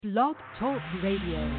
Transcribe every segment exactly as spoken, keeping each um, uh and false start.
Blog Talk Radio.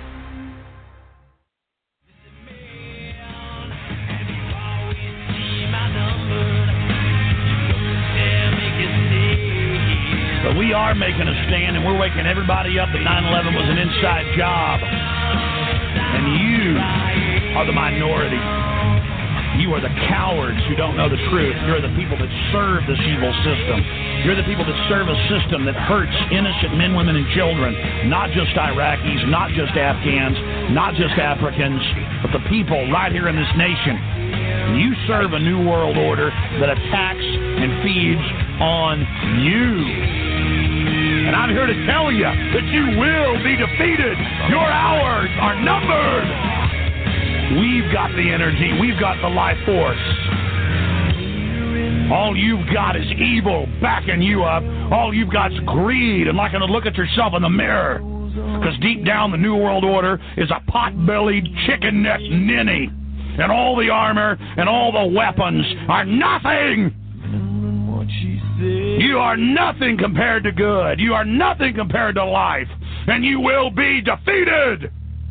But we are making a stand, and we're waking everybody up that nine eleven was an inside job. And you are the minority. You are the cowards who don't know the truth. You're the people that serve this evil system. You're the people that serve a system that hurts innocent men, women, and children. Not just Iraqis, not just Afghans, not just Africans, but the people right here in this nation. You serve a new world order that attacks and feeds on you. And I'm here to tell you that you will be defeated. Your hours are numbered. We've got the energy. We've got the life force. All you've got is evil backing you up. All you've got is greed and liking to look at yourself in the mirror. Because deep down, the New World Order is a pot-bellied, chicken-necked ninny. And all the armor and all the weapons are nothing. You are nothing compared to good. You are nothing compared to life. And you will be defeated.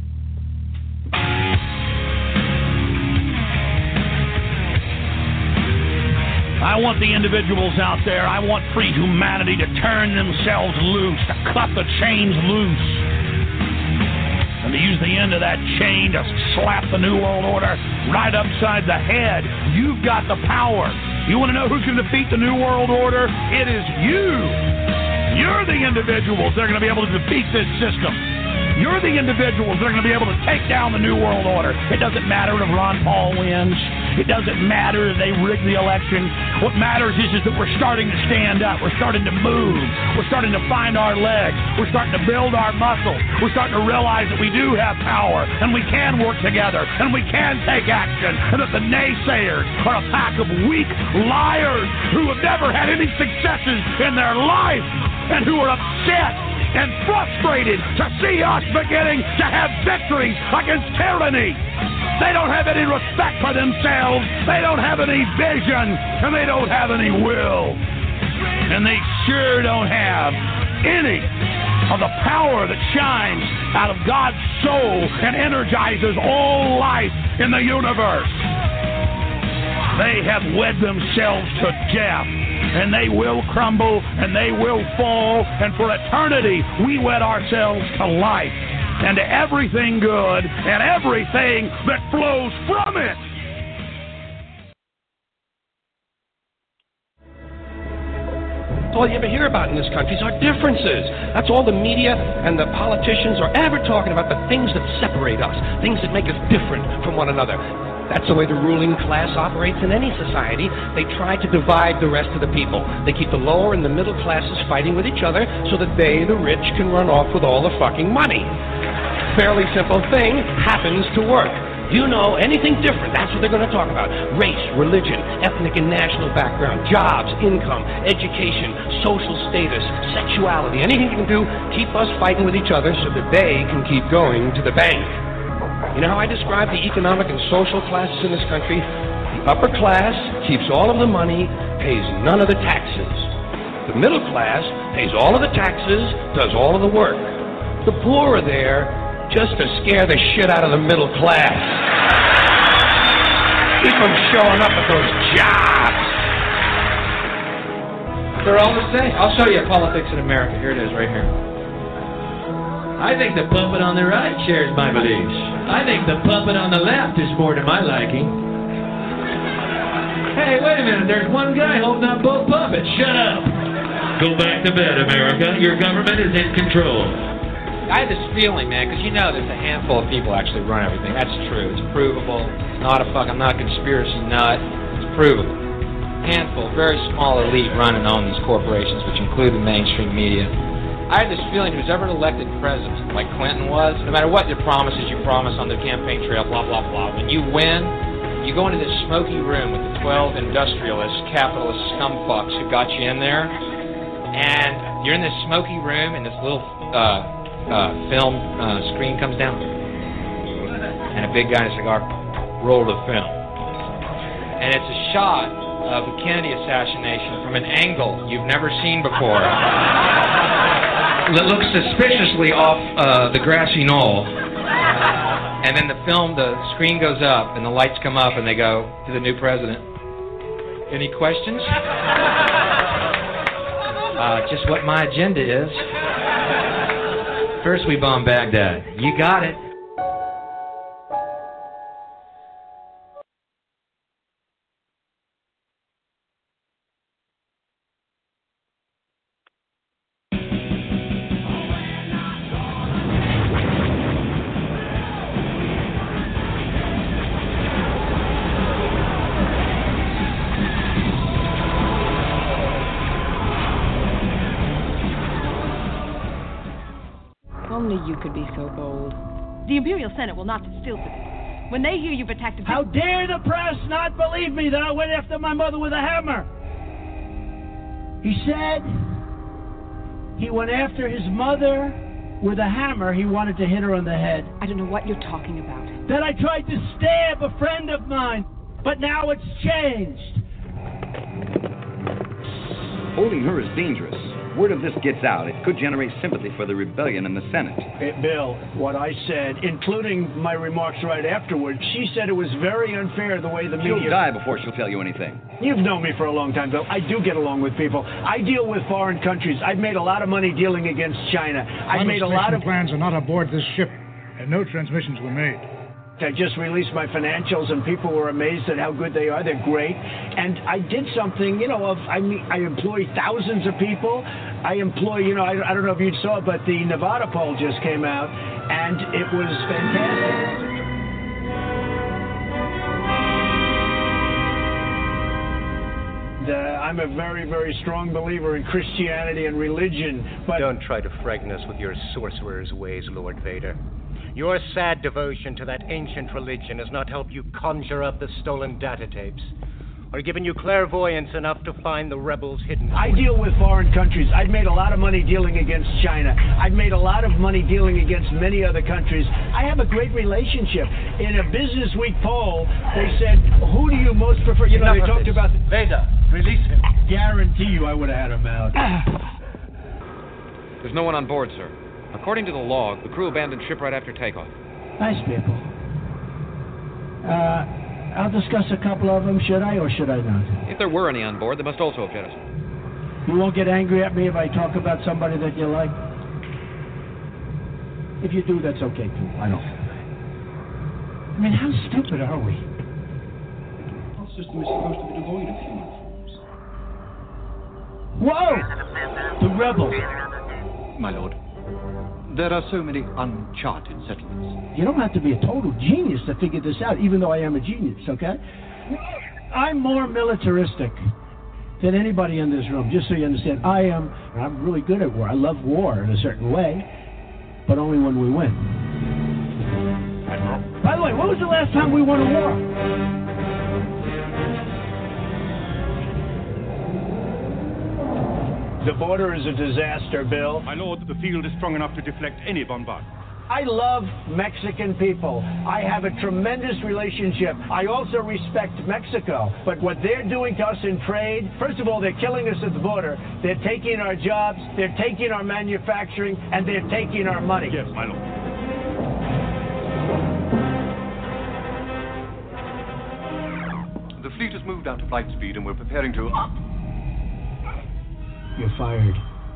I want the individuals out there, I want free humanity to turn themselves loose, to cut the chains loose, and to use the end of that chain to slap the New World Order right upside the head. You've got the power. You want to know who can defeat the New World Order? It is you. You're the individuals that are going to be able to defeat this system. You're the individuals that are going to be able to take down the New World Order. It doesn't matter if Ron Paul wins. It doesn't matter if they rig the election. What matters is, is that we're starting to stand up. We're starting to move. We're starting to find our legs. We're starting to build our muscle. We're starting to realize that we do have power, and we can work together, and we can take action, and that the naysayers are a pack of weak liars who have never had any successes in their life and who are upset and frustrated to see us beginning to have victories against tyranny. They don't have any respect for themselves. They don't have any vision, and they don't have any will. And they sure don't have any of the power that shines out of God's soul and energizes all life in the universe. They have wed themselves to death. And they will crumble, and they will fall, and for eternity, we wed ourselves to life, and to everything good, and everything that flows from it. All you ever hear about in this country is our differences. That's all the media and the politicians are ever talking about, the things that separate us, things that make us different from one another. That's the way the ruling class operates in any society. They try to divide the rest of the people. They keep the lower and the middle classes fighting with each other so that they, the rich, can run off with all the fucking money. Fairly simple thing, happens to work. Do you know anything different? That's what they're going to talk about. Race, religion, ethnic and national background, jobs, income, education, social status, sexuality, anything you can do, keep us fighting with each other so that they can keep going to the bank. You know how I describe the economic and social classes in this country? The upper class keeps all of the money, pays none of the taxes. The middle class pays all of the taxes, does all of the work. The poor are there just to scare the shit out of the middle class. Keep them showing up at those jobs. They're all the same. I'll show you Politics in America. Here it is, right here. I think the puppet on the right shares my beliefs. I think the puppet on the left is more to my liking. Hey, wait a minute. There's one guy holding up both puppets. Shut up. Go back to bed, America. Your government is in control. I have this feeling, man, because you know there's a handful of people actually run everything. That's true. It's provable. It's not a fuck. I'm not a conspiracy nut. It's provable. Handful, very small elite run and own these corporations, which include the mainstream media. I have this feeling who's ever elected president, like Clinton was, no matter what your promises you promise on the campaign trail, blah, blah, blah, when you win, you go into this smoky room with the twelve industrialist, capitalist scumfucks who got you in there, and you're in this smoky room, and this little uh, uh, film uh, screen comes down, and a big guy in a cigar rolled the film. And it's a shot of the Kennedy assassination from an angle you've never seen before. that looks suspiciously off uh, the grassy knoll. And then the film, the screen goes up, and the lights come up, and they go to the new president. Any questions? Uh, just what my agenda is. First we bomb Baghdad. You got it. Only you could be so bold. The Imperial Senate will not sit still for this. When they hear you've attacked a... How dare the press not believe me that I went after my mother with a hammer? He said he went after his mother with a hammer. He wanted to hit her on the head. I don't know what you're talking about. Then I tried to stab a friend of mine, but now it's changed. Holding her is dangerous. Word of this gets out, it could generate sympathy for the rebellion in the Senate. Hey, Bill, what I said, including my remarks right afterwards, she said it was very unfair the way the media... She'll die before she'll tell you anything. You've known me for a long time, Bill. I do get along with people. I deal with foreign countries. I've made a lot of money dealing against China. I've made a lot of... plans are not aboard this ship, and no transmissions were made. I just released my financials, and people were amazed at how good they are. They're great. And I did something, you know, of I mean, I employ thousands of people. I employ, you know, I, I don't know if you saw it, but the Nevada poll just came out, and it was fantastic. Uh, I'm a very, very strong believer in Christianity and religion, but... Don't try to frighten us with your sorcerer's ways, Lord Vader. Your sad devotion to that ancient religion has not helped you conjure up the stolen data tapes, or given you clairvoyance enough to find the rebels hidden. I deal with foreign countries. I've made a lot of money dealing against China. I've made a lot of money dealing against many other countries. I have a great relationship. In a Business Week poll, they said, who do you most prefer? You know, Enough they talked this. about... Vader, release him. Guarantee you I would have had him out. There's no one on board, sir. According to the log, the crew abandoned ship right after takeoff. Nice people. Uh, I'll discuss a couple of them, should I, or should I not? If there were any on board, they must also have jettisoned. You won't get angry at me if I talk about somebody that you like? If you do, that's okay, too. I don't. I mean, how stupid are we? Our system is supposed to be devoid of human forms. Whoa! The rebels. My lord. There are so many uncharted settlements. You don't have to be a total genius to figure this out, even though I am a genius, okay? I'm more militaristic than anybody in this room, just so you understand. I am, I'm really good at war. I love war in a certain way, but only when we win. By the way, when was the last time we won a war? The border is a disaster, Bill. My lord, the field is strong enough to deflect any bombardment. I love Mexican people. I have a tremendous relationship. I also respect Mexico. But what they're doing to us in trade, first of all, they're killing us at the border. They're taking our jobs, they're taking our manufacturing, and they're taking our money. Yes, my lord. The fleet has moved out to flight speed, and we're preparing to... You're fired.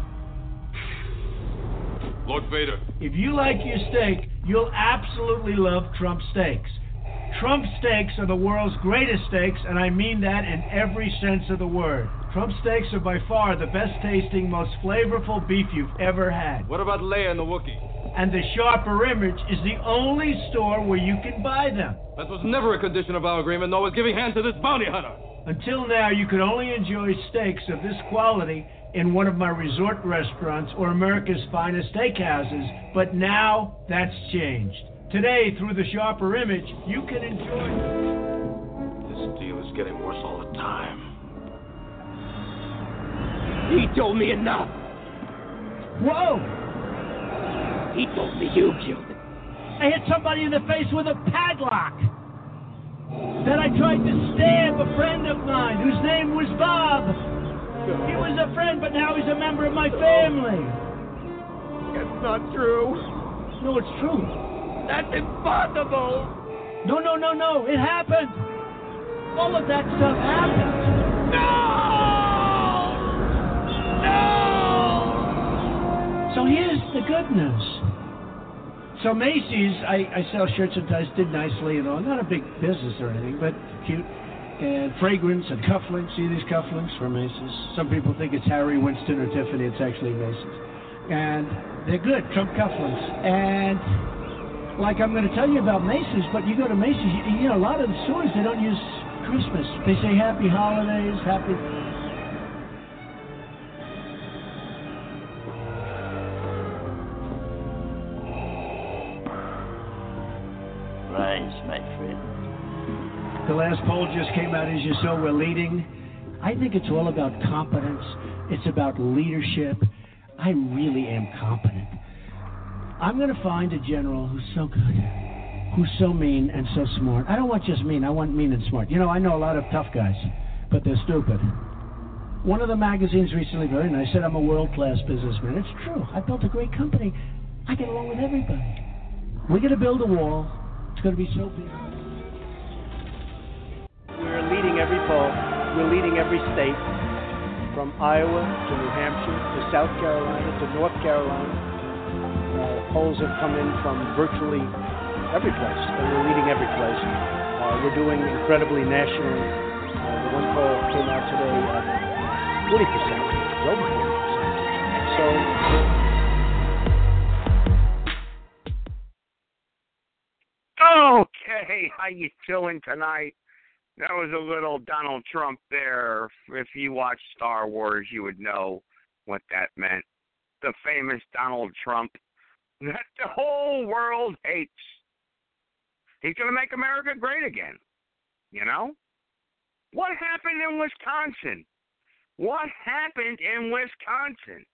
Lord Vader. If you like your steak, you'll absolutely love Trump steaks. Trump steaks are the world's greatest steaks, and I mean that in every sense of the word. Trump steaks are by far the best tasting, most flavorful beef you've ever had. What about Leia and the Wookiee? And the Sharper Image is the only store where you can buy them. That was never a condition of our agreement, nor was giving hand to this bounty hunter. Until now, you could only enjoy steaks of this quality in one of my resort restaurants or America's finest steakhouses, but now that's changed. Today, through the Sharper Image, you can enjoy... This deal is getting worse all the time. He told me enough. Whoa! He told me you killed him. I hit somebody in the face with a padlock. Then I tried to stab a friend of mine whose name was Bob. He was a friend, but now he's a member of my family. That's not true. No, it's true. That's impossible. No, no, no, no. It happened. All of that stuff happened. No! No! So here's the good news. So Macy's, I, I sell shirts and ties, did nicely and all. Not a big business or anything, but cute. And fragrance and cufflinks. See these cufflinks from Macy's? Some people think it's Harry Winston or Tiffany. It's actually Macy's. And they're good, Trump cufflinks. And like I'm going to tell you about Macy's, but you go to Macy's, you, you know, a lot of the stores, they don't use Christmas. They say Happy Holidays, Happy... Rise, my friend. The last poll just came out, as you saw. We're leading. I think it's all about competence. It's about leadership. I really am competent. I'm going to find a general who's so good, who's so mean and so smart. I don't want just mean. I want mean and smart. You know, I know a lot of tough guys, but they're stupid. One of the magazines recently, very nice, said I'm a world-class businessman. It's true. I built a great company. I get along with everybody. We're going to build a wall. It's going to be so big. We're leading every poll. We're leading every state, from Iowa to New Hampshire to South Carolina to North Carolina. Uh, polls have come in from virtually every place, and we're leading every place. Uh, we're doing incredibly nationally. Uh, the one poll came out today at forty percent, over forty percent. So. Okay, how you doing tonight? That was a little Donald Trump there. If you watch Star Wars, you would know what that meant. The famous Donald Trump that the whole world hates. He's going to make America great again. You know? What happened in Wisconsin? What happened in Wisconsin?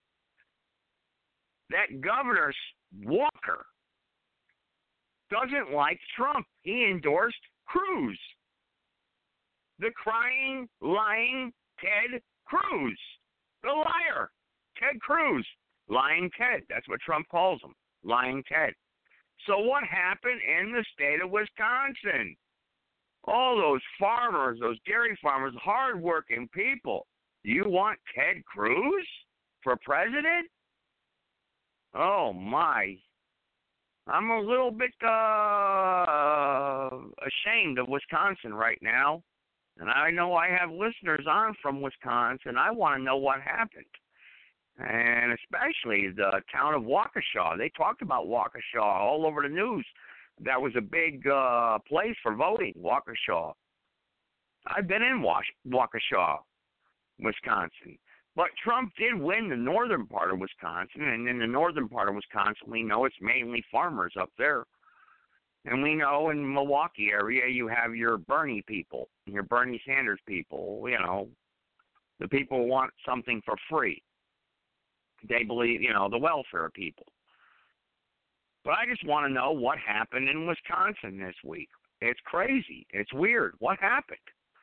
That Governor Walker doesn't like Trump. He endorsed Cruz. The crying, lying Ted Cruz. The liar. Ted Cruz. Lying Ted. That's what Trump calls him. Lying Ted. So what happened in the state of Wisconsin? All those farmers, those dairy farmers, hardworking people. You want Ted Cruz for president? Oh, my. I'm a little bit uh, ashamed of Wisconsin right now. And I know I have listeners on from Wisconsin. I want to know what happened. And especially the town of Waukesha. They talked about Waukesha all over the news. That was a big uh, place for voting, Waukesha. I've been in Waukesha, Wisconsin. But Trump did win the northern part of Wisconsin. And in the northern part of Wisconsin, we know it's mainly farmers up there. And we know in Milwaukee area, you have your Bernie people, your Bernie Sanders people, you know, the people who want something for free. They believe, you know, the welfare people. But I just want to know what happened in Wisconsin this week. It's crazy. It's weird. What happened?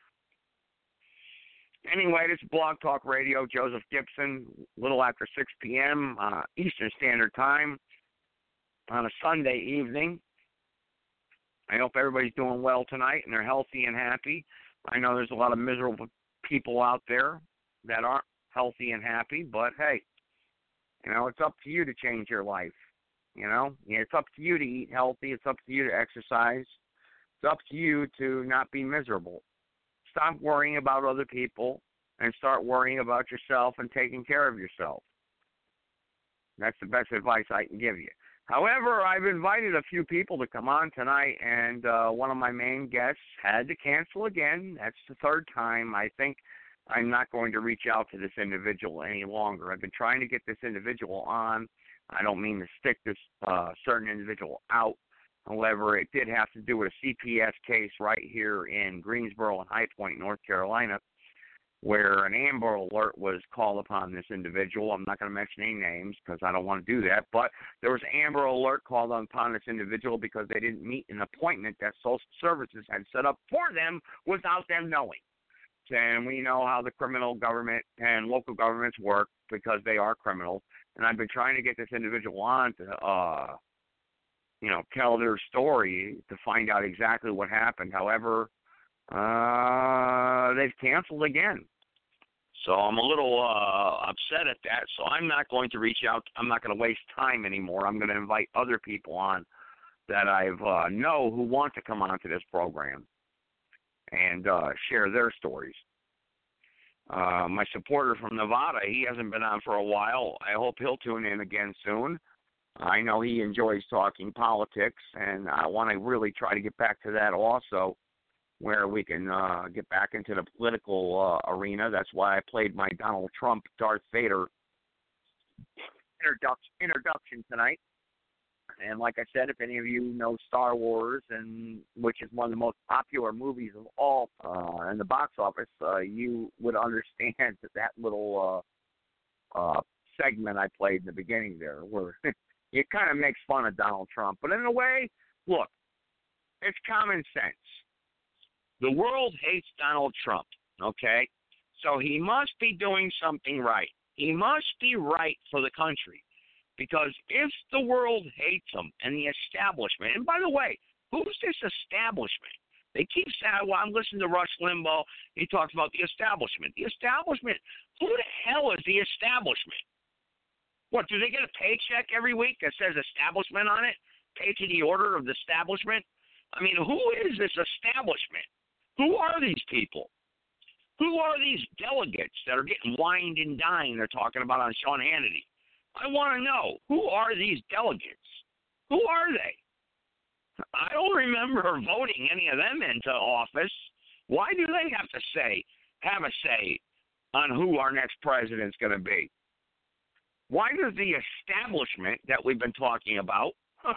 Anyway, this is Blog Talk Radio. Joseph Gibson, a little after six p.m. Uh, Eastern Standard Time on a Sunday evening. I hope everybody's doing well tonight and they're healthy and happy. I know there's a lot of miserable people out there that aren't healthy and happy, but hey, you know, it's up to you to change your life. You know, it's up to you to eat healthy. It's up to you to exercise. It's up to you to not be miserable. Stop worrying about other people and start worrying about yourself and taking care of yourself. That's the best advice I can give you. However, I've invited a few people to come on tonight, and uh, one of my main guests had to cancel again. That's the third time. I think I'm not going to reach out to this individual any longer. I've been trying to get this individual on. I don't mean to stick this uh, certain individual out. However, it did have to do with a C P S case right here in Greensboro and High Point, North Carolina, where an Amber Alert was called upon this individual. I'm not going to mention any names because I don't want to do that, but there was Amber Alert called upon this individual because they didn't meet an appointment that Social Services had set up for them without them knowing. And we know how the criminal government and local governments work because they are criminals. and I've been trying to get this individual on to, uh, you know, tell their story to find out exactly what happened. However, uh, they've canceled again. So I'm a little uh, upset at that. So I'm not going to reach out. I'm not going to waste time anymore. I'm going to invite other people on that I uh, know who want to come on to this program and uh, share their stories. Uh, my supporter from Nevada, he hasn't been on for a while. I hope he'll tune in again soon. I know he enjoys talking politics, and I want to really try to get back to that also, where we can uh, get back into the political uh, arena. That's why I played my Donald Trump, Darth Vader introduction, introduction tonight. And like I said, if any of you know Star Wars, and which is one of the most popular movies of all uh, in the box office, uh, you would understand that, that little uh, uh, segment I played in the beginning there, where it kind of makes fun of Donald Trump. But in a way, look, it's common sense. The world hates Donald Trump, okay? So he must be doing something right. He must be right for the country. Because if the world hates him and the establishment, and by the way, who's this establishment? They keep saying, well, I'm listening to Rush Limbaugh. He talks about the establishment. The establishment, who the hell is the establishment? What, do they get a paycheck every week that says establishment on it? Pay to the order of the establishment? I mean, who is this establishment? Who are these people? Who are these delegates that are getting wined and dined they're talking about on Sean Hannity? I want to know, who are these delegates? Who are they? I don't remember voting any of them into office. Why do they have to say, have a say on who our next president's going to be? Why does the establishment that we've been talking about, who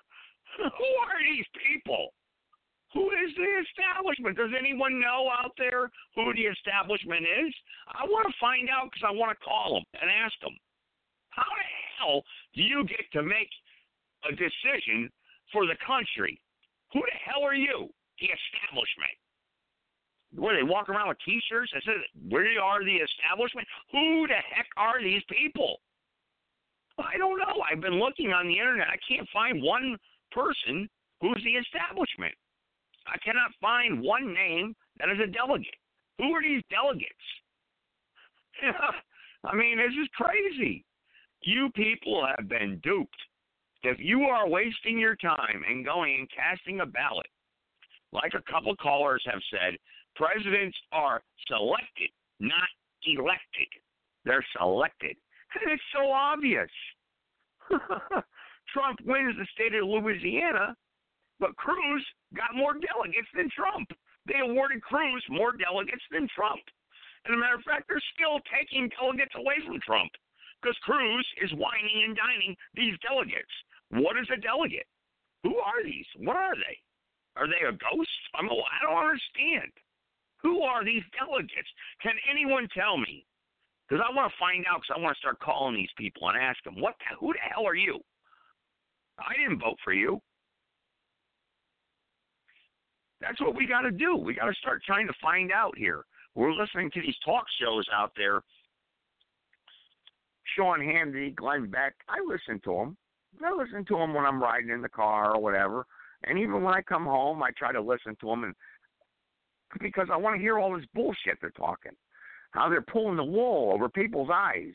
are these people? Who is the establishment? Does anyone know out there who the establishment is? I want to find out because I want to call them and ask them. How the hell do you get to make a decision for the country? Who the hell are you? The establishment. Where they walk around with T-shirts that says, "We are the establishment"? Who the heck are these people? I don't know. I've been looking on the internet. I can't find one person who's the establishment. I cannot find one name that is a delegate. Who are these delegates? I mean, this is crazy. You people have been duped. If you are wasting your time and going and casting a ballot, like a couple callers have said, presidents are selected, not elected. They're selected. And it's so obvious. Trump wins the state of Louisiana, but Cruz got more delegates than Trump. They awarded Cruz more delegates than Trump. As a matter of fact, they're still taking delegates away from Trump, because Cruz is whining and dining these delegates. What is a delegate? Who are these? What are they? Are they a ghost? I'm a, I don't understand. Who are these delegates? Can anyone tell me? Because I want to find out, because I want to start calling these people and ask them, what? The, who the hell are you? I didn't vote for you. That's what we got to do. We got to start trying to find out here. We're listening to these talk shows out there. Sean Hannity, Glenn Beck, I listen to them. I listen to them when I'm riding in the car or whatever. And even when I come home, I try to listen to them, and because I want to hear all this bullshit they're talking. How they're pulling the wool over people's eyes.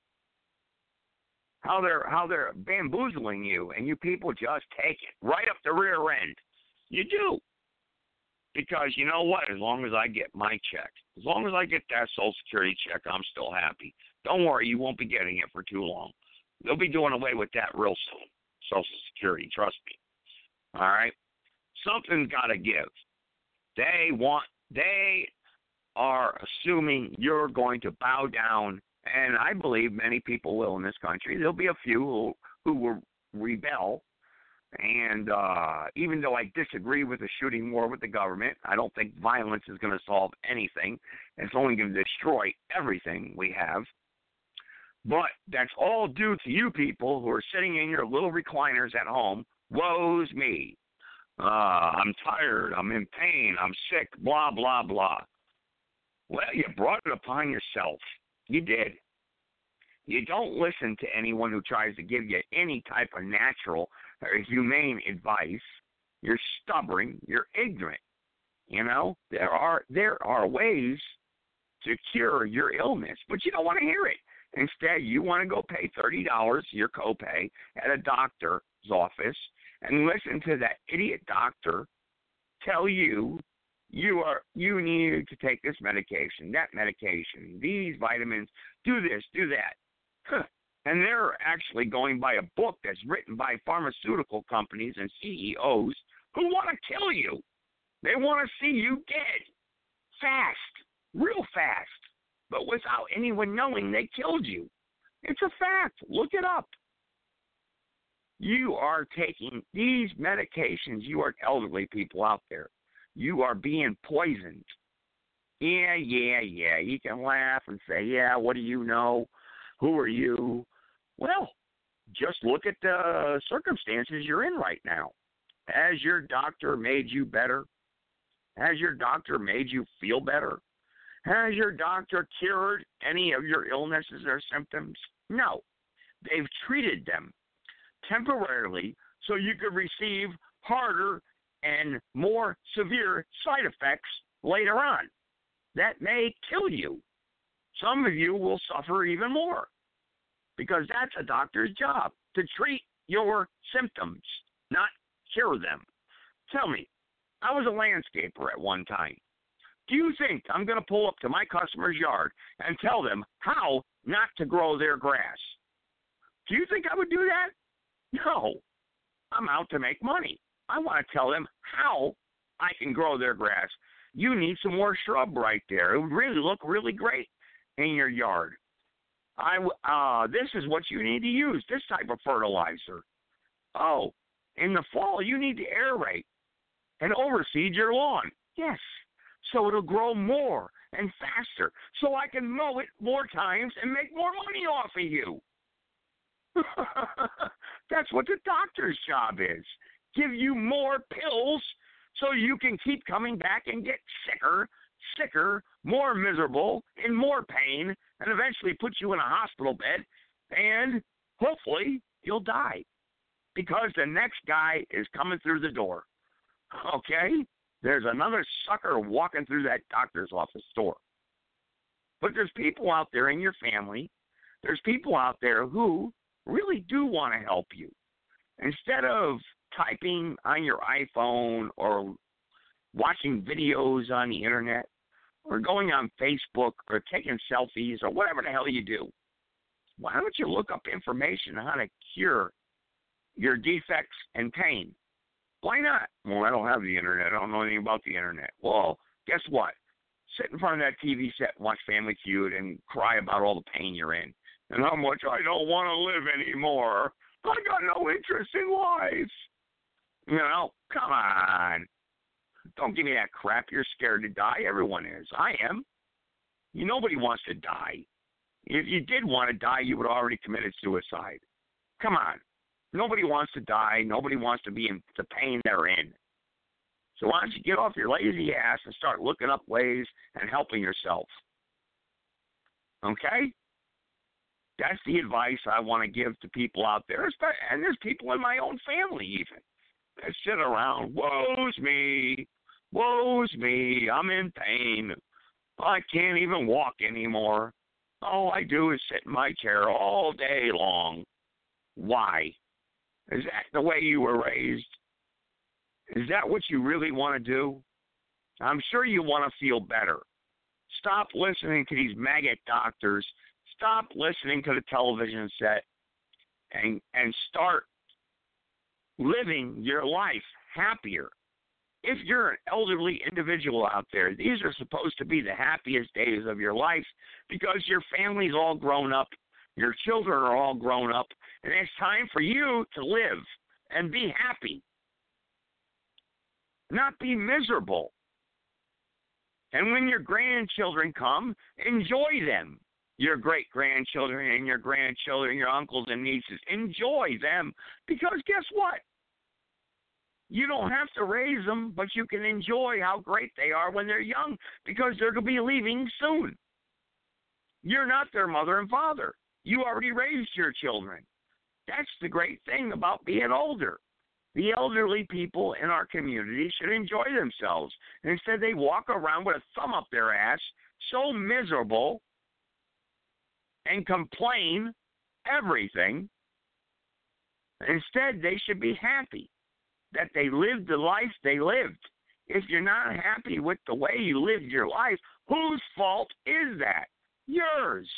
How they're how they're bamboozling you, and you people just take it right up the rear end. You do. Because you know what? As long as I get my check, as long as I get that Social Security check, I'm still happy. Don't worry, you won't be getting it for too long. They'll be doing away with that real soon, Social Security, trust me. All right? Something's got to give. They want, they are assuming you're going to bow down, and I believe many people will in this country. There'll be a few who, who will rebel. And uh, even though I disagree with the shooting war with the government, I don't think violence is going to solve anything. It's only going to destroy everything we have. But that's all due to you people who are sitting in your little recliners at home. Woe's me. Uh, I'm tired. I'm in pain. I'm sick. Blah, blah, blah. Well, you brought it upon yourself. You did. You don't listen to anyone who tries to give you any type of natural or humane advice. You're stubborn. You're ignorant. You know, there are there are ways to cure your illness, but you don't want to hear it. Instead, you want to go pay thirty dollars, your copay, at a doctor's office and listen to that idiot doctor tell you you are you need to take this medication, that medication, these vitamins, do this, do that. Huh. And they're actually going by a book that's written by pharmaceutical companies and C E Os who want to kill you. They want to see you dead. Fast. Real fast. But without anyone knowing they killed you. It's a fact. Look it up. You are taking these medications, you are elderly people out there. You are being poisoned. Yeah, yeah, yeah. You can laugh and say, yeah, what do you know? Who are you? Well, just look at the circumstances you're in right now. Has your doctor made you better? Has your doctor made you feel better? Has your doctor cured any of your illnesses or symptoms? No. They've treated them temporarily so you could receive harder and more severe side effects later on. That may kill you. Some of you will suffer even more because that's a doctor's job, to treat your symptoms, not cure them. Tell me, I was a landscaper at one time. Do you think I'm going to pull up to my customer's yard and tell them how not to grow their grass? Do you think I would do that? No. I'm out to make money. I want to tell them how I can grow their grass. You need some more shrub right there. It would really look really great in your yard. I, uh, this is what you need to use, this type of fertilizer. Oh, in the fall, you need to aerate and overseed your lawn. Yes, so it'll grow more and faster, so I can mow it more times and make more money off of you. That's what the doctor's job is. Give you more pills so you can keep coming back and get sicker, sicker, more miserable, in more pain, and eventually put you in a hospital bed, and hopefully you'll die because the next guy is coming through the door. Okay? There's another sucker walking through that doctor's office door. But there's people out there in your family, there's people out there who really do want to help you. Instead of typing on your iPhone or watching videos on the internet or going on Facebook or taking selfies or whatever the hell you do, why don't you look up information on how to cure your defects and pain? Why not? Well, I don't have the internet. I don't know anything about the internet. Well, guess what? Sit in front of that T V set and watch Family Feud and cry about all the pain you're in and how much I don't want to live anymore. I got no interest in life. You know, come on. Don't give me that crap. You're scared to die. Everyone is. I am. You, nobody wants to die. If you did want to die, you would have already committed suicide. Come on. Nobody wants to die. Nobody wants to be in the pain they're in. So why don't you get off your lazy ass and start looking up ways and helping yourself? Okay? That's the advice I want to give to people out there. And there's people in my own family even that sit around, woe's me, woe's me, I'm in pain. I can't even walk anymore. All I do is sit in my chair all day long. Why? Is that the way you were raised? Is that what you really want to do? I'm sure you want to feel better. Stop listening to these maggot doctors. Stop listening to the television set and and start living your life happier. If you're an elderly individual out there, these are supposed to be the happiest days of your life because your family's all grown up, your children are all grown up, and it's time for you to live and be happy, not be miserable. And when your grandchildren come, enjoy them. Your great-grandchildren and your grandchildren, your uncles and nieces, enjoy them because guess what? You don't have to raise them, but you can enjoy how great they are when they're young because they're going to be leaving soon. You're not their mother and father. You already raised your children. That's the great thing about being older. The elderly people in our community should enjoy themselves. And instead, they walk around with a thumb up their ass, so miserable, and complain everything. Instead, they should be happy that they lived the life they lived. If you're not happy with the way you lived your life, whose fault is that? Yours.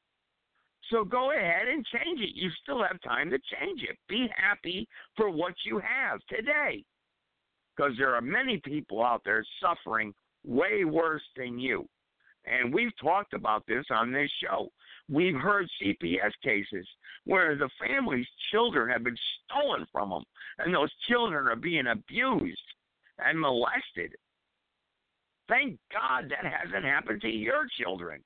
So go ahead and change it. You still have time to change it. Be happy for what you have today. Because there are many people out there suffering way worse than you. And we've talked about this on this show. We've heard C P S cases where the family's children have been stolen from them, and those children are being abused and molested. Thank God that hasn't happened to your children.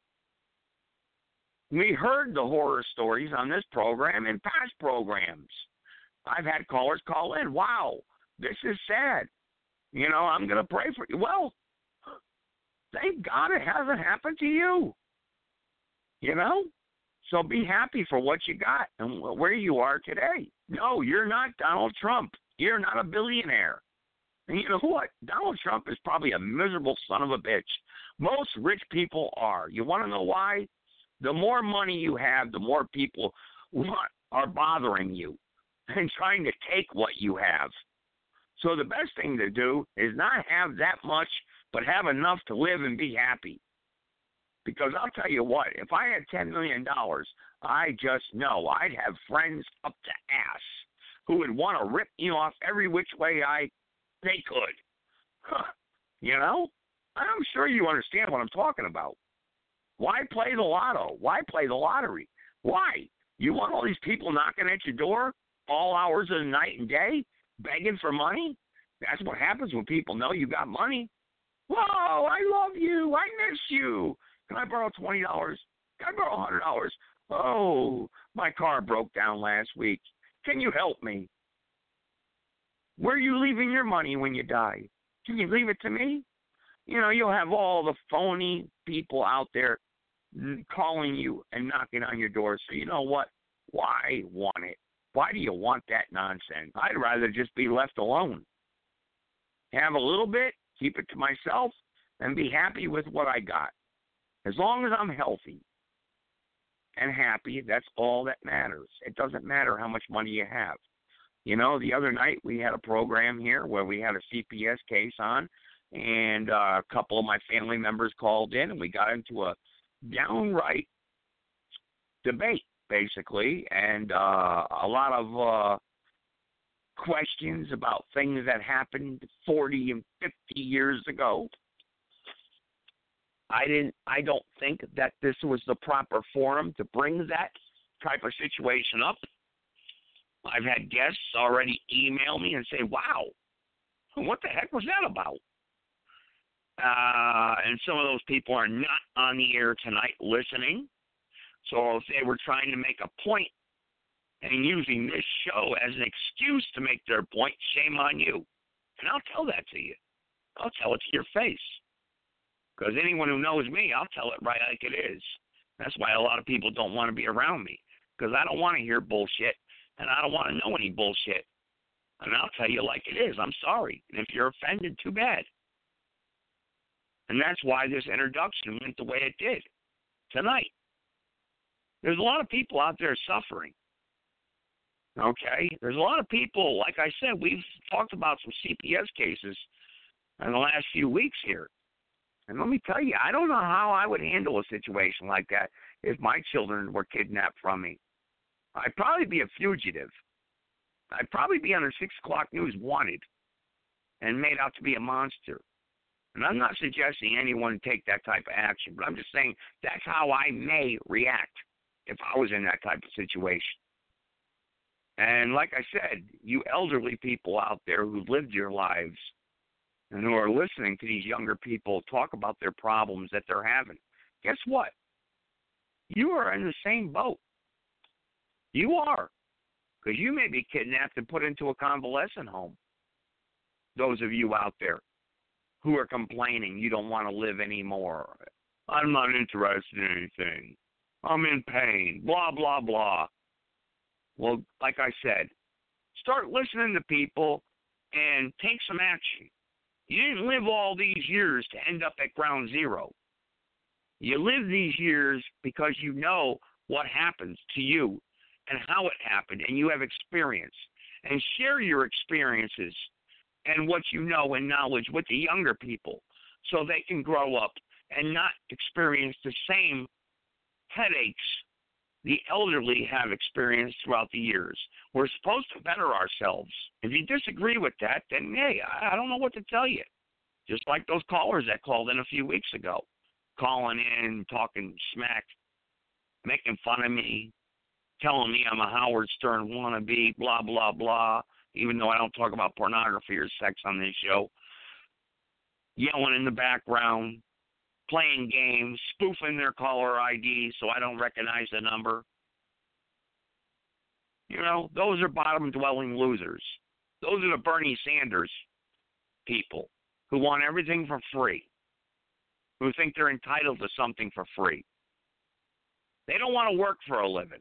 We heard the horror stories on this program and past programs. I've had callers call in, wow, this is sad. You know, I'm going to pray for you. Well, thank God it hasn't happened to you. You know? So be happy for what you got and where you are today. No, you're not Donald Trump. You're not a billionaire. And you know what? Donald Trump is probably a miserable son of a bitch. Most rich people are. You want to know why? The more money you have, the more people want, are bothering you and trying to take what you have. So the best thing to do is not have that much, but have enough to live and be happy. Because I'll tell you what, if I had ten million dollars, I just know I'd have friends up to ass who would want to rip me off every which way I they could. Huh. You know? I'm sure you understand what I'm talking about. Why play the lotto? Why play the lottery? Why? You want all these people knocking at your door all hours of the night and day, begging for money? That's what happens when people know you got money. Whoa, I love you. I miss you. Can I borrow twenty dollars? Can I borrow one hundred dollars? Oh, my car broke down last week. Can you help me? Where are you leaving your money when you die? Can you leave it to me? You know, you'll have all the phony people out there calling you and knocking on your door. So you know what? Why want it? Why do you want that nonsense? I'd rather just be left alone. Have a little bit, keep it to myself, and be happy with what I got. As long as I'm healthy and happy, that's all that matters. It doesn't matter how much money you have. You know, the other night we had a program here where we had a C P S case on, and uh, a couple of my family members called in, and we got into a downright debate, basically, and uh, a lot of uh, questions about things that happened forty and fifty years ago. I didn't. I don't think that this was the proper forum to bring that type of situation up. I've had guests already email me and say, wow, what the heck was that about? Uh, and some of those people are not on the air tonight listening. So if they were trying to make a point and using this show as an excuse to make their point, shame on you. And I'll tell that to you. I'll tell it to your face. Because anyone who knows me, I'll tell it right like it is. That's why a lot of people don't want to be around me. Because I don't want to hear bullshit. And I don't want to know any bullshit. And I'll tell you like it is. I'm sorry. And if you're offended, too bad. And that's why this introduction went the way it did tonight. There's a lot of people out there suffering. Okay? There's a lot of people, like I said, we've talked about some C P S cases in the last few weeks here. And let me tell you, I don't know how I would handle a situation like that if my children were kidnapped from me. I'd probably be a fugitive. I'd probably be on the six o'clock news wanted and made out to be a monster. And I'm not suggesting anyone take that type of action, but I'm just saying that's how I may react if I was in that type of situation. And like I said, you elderly people out there who lived your lives and who are listening to these younger people talk about their problems that they're having, guess what? You are in the same boat. You are. Because you may be kidnapped and put into a convalescent home. Those of you out there who are complaining you don't want to live anymore. I'm not interested in anything. I'm in pain, blah, blah, blah. Well, like I said, start listening to people and take some action. You didn't live all these years to end up at ground zero. You live these years because you know what happens to you and how it happened, and you have experience. And share your experiences and what you know and knowledge with the younger people so they can grow up and not experience the same headaches the elderly have experienced throughout the years. We're supposed to better ourselves. If you disagree with that, then, hey, I don't know what to tell you. Just like those callers that called in a few weeks ago, calling in, talking smack, making fun of me, telling me I'm a Howard Stern wannabe, blah, blah, blah, even though I don't talk about pornography or sex on this show, yelling in the background, playing games, spoofing their caller I D so I don't recognize the number. You know, those are bottom-dwelling losers. Those are the Bernie Sanders people who want everything for free, who think they're entitled to something for free. They don't want to work for a living.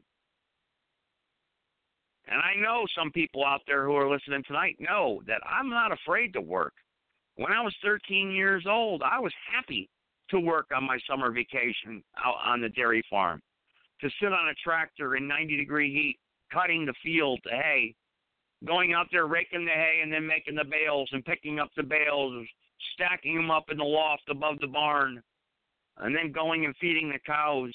And I know some people out there who are listening tonight know that I'm not afraid to work. When I was thirteen years old, I was happy to work on my summer vacation out on the dairy farm, to sit on a tractor in ninety degree heat, cutting the field to hay, going out there raking the hay and then making the bales and picking up the bales, stacking them up in the loft above the barn, and then going and feeding the cows.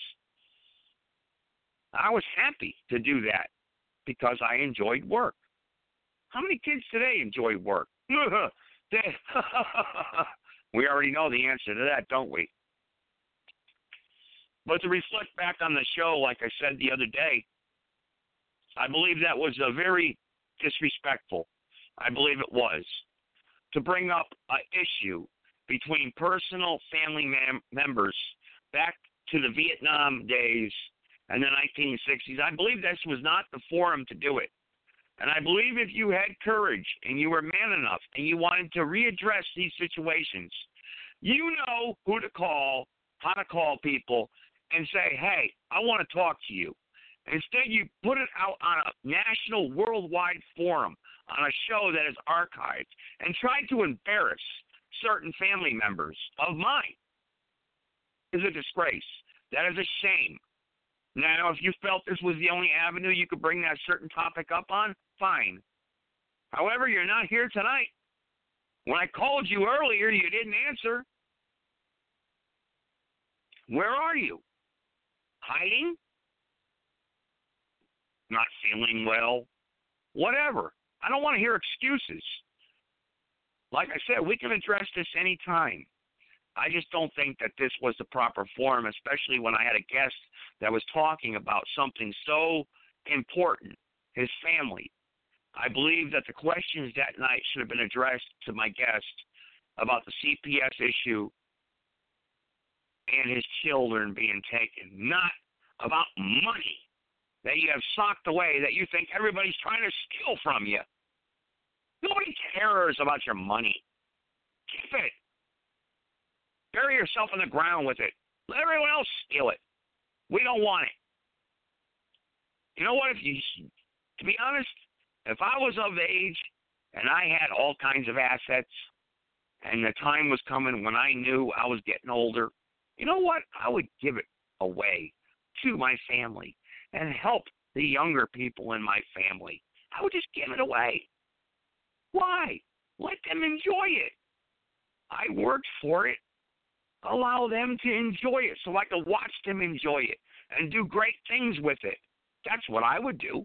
I was happy to do that because I enjoyed work. How many kids today enjoy work? We already know the answer to that, don't we? But to reflect back on the show, like I said the other day, I believe that was a very disrespectful. I believe it was. To bring up an issue between personal family mem- members back to the Vietnam days and the nineteen sixties. I believe this was not the forum to do it. And I believe if you had courage and you were man enough and you wanted to readdress these situations, you know who to call, how to call people, and say, hey, I want to talk to you. Instead, you put it out on a national, worldwide forum, on a show that is archived, and try to embarrass certain family members of mine. Is a disgrace. That is a shame. Now, if you felt this was the only avenue you could bring that certain topic up on, fine. However, you're not here tonight. When I called you earlier, you didn't answer. Where are you? Hiding? Not feeling well? Whatever. I don't want to hear excuses. Like I said, we can address this anytime. I just don't think that this was the proper forum, especially when I had a guest that was talking about something so important, his family. I believe that the questions that night should have been addressed to my guest about the C P S issue and his children being taken, not about money that you have socked away that you think everybody's trying to steal from you. Nobody cares about your money. Keep it. Bury yourself in the ground with it. Let everyone else steal it. We don't want it. You know what? If you, to be honest, if I was of age and I had all kinds of assets and the time was coming when I knew I was getting older, you know what? I would give it away to my family and help the younger people in my family. I would just give it away. Why? Let them enjoy it. I worked for it. Allow them to enjoy it so I can watch them enjoy it and do great things with it. That's what I would do.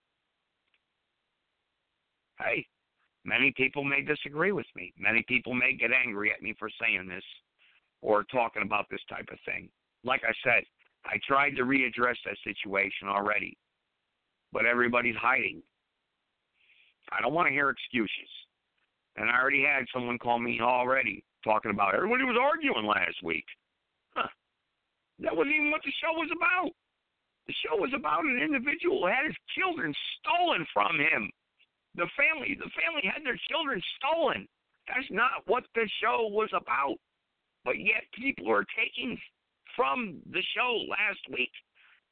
Hey, many people may disagree with me. Many people may get angry at me for saying this or talking about this type of thing. Like I said, I tried to readdress that situation already, but everybody's hiding. I don't want to hear excuses. And I already had someone call me already talking about everybody was arguing last week. Huh. That wasn't even what the show was about. The show was about an individual who had his children stolen from him. The family, the family had their children stolen. That's not what the show was about. But yet people are taking from the show last week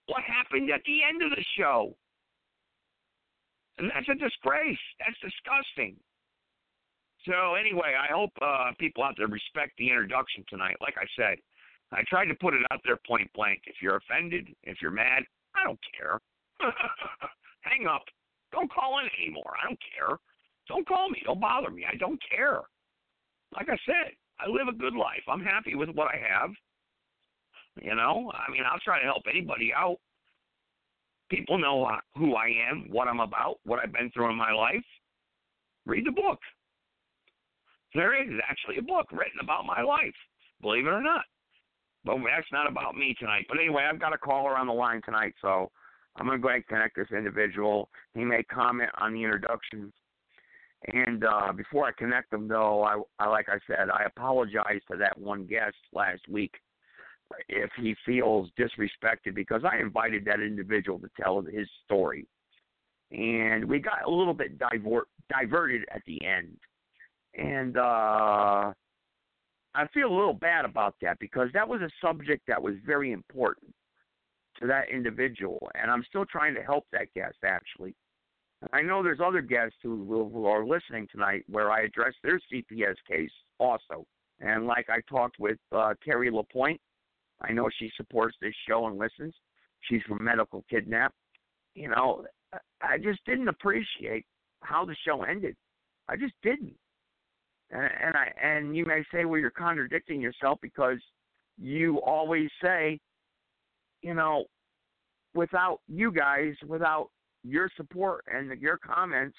what happened at the end of the show. And that's a disgrace. That's disgusting. So anyway, I hope uh, people out there respect the introduction tonight. Like I said, I tried to put it out there point blank. If you're offended, if you're mad, I don't care. Hang up. Don't call in anymore. I don't care. Don't call me. Don't bother me. I don't care. Like I said, I live a good life. I'm happy with what I have. You know, I mean, I'll try to help anybody out. People know who I am, what I'm about, what I've been through in my life. Read the book. There is actually a book written about my life, believe it or not. But that's not about me tonight. But anyway, I've got a caller on the line tonight, so I'm going to go ahead and connect this individual. He may comment on the introduction. And uh, before I connect him, though, I, I like I said, I apologize to that one guest last week if he feels disrespected, because I invited that individual to tell his story. And we got a little bit divert, diverted at the end. And uh, I feel a little bad about that, because that was a subject that was very important to that individual. And I'm still trying to help that guest, actually. I know there's other guests who, who are listening tonight where I addressed their C P S case also. And like I talked with uh, Carrie LaPointe, I know she supports this show and listens. She's from Medical Kidnap. You know, I just didn't appreciate how the show ended. I just didn't. And, and I and you may say, well, you're contradicting yourself, because you always say, you know, without you guys, without your support and your comments,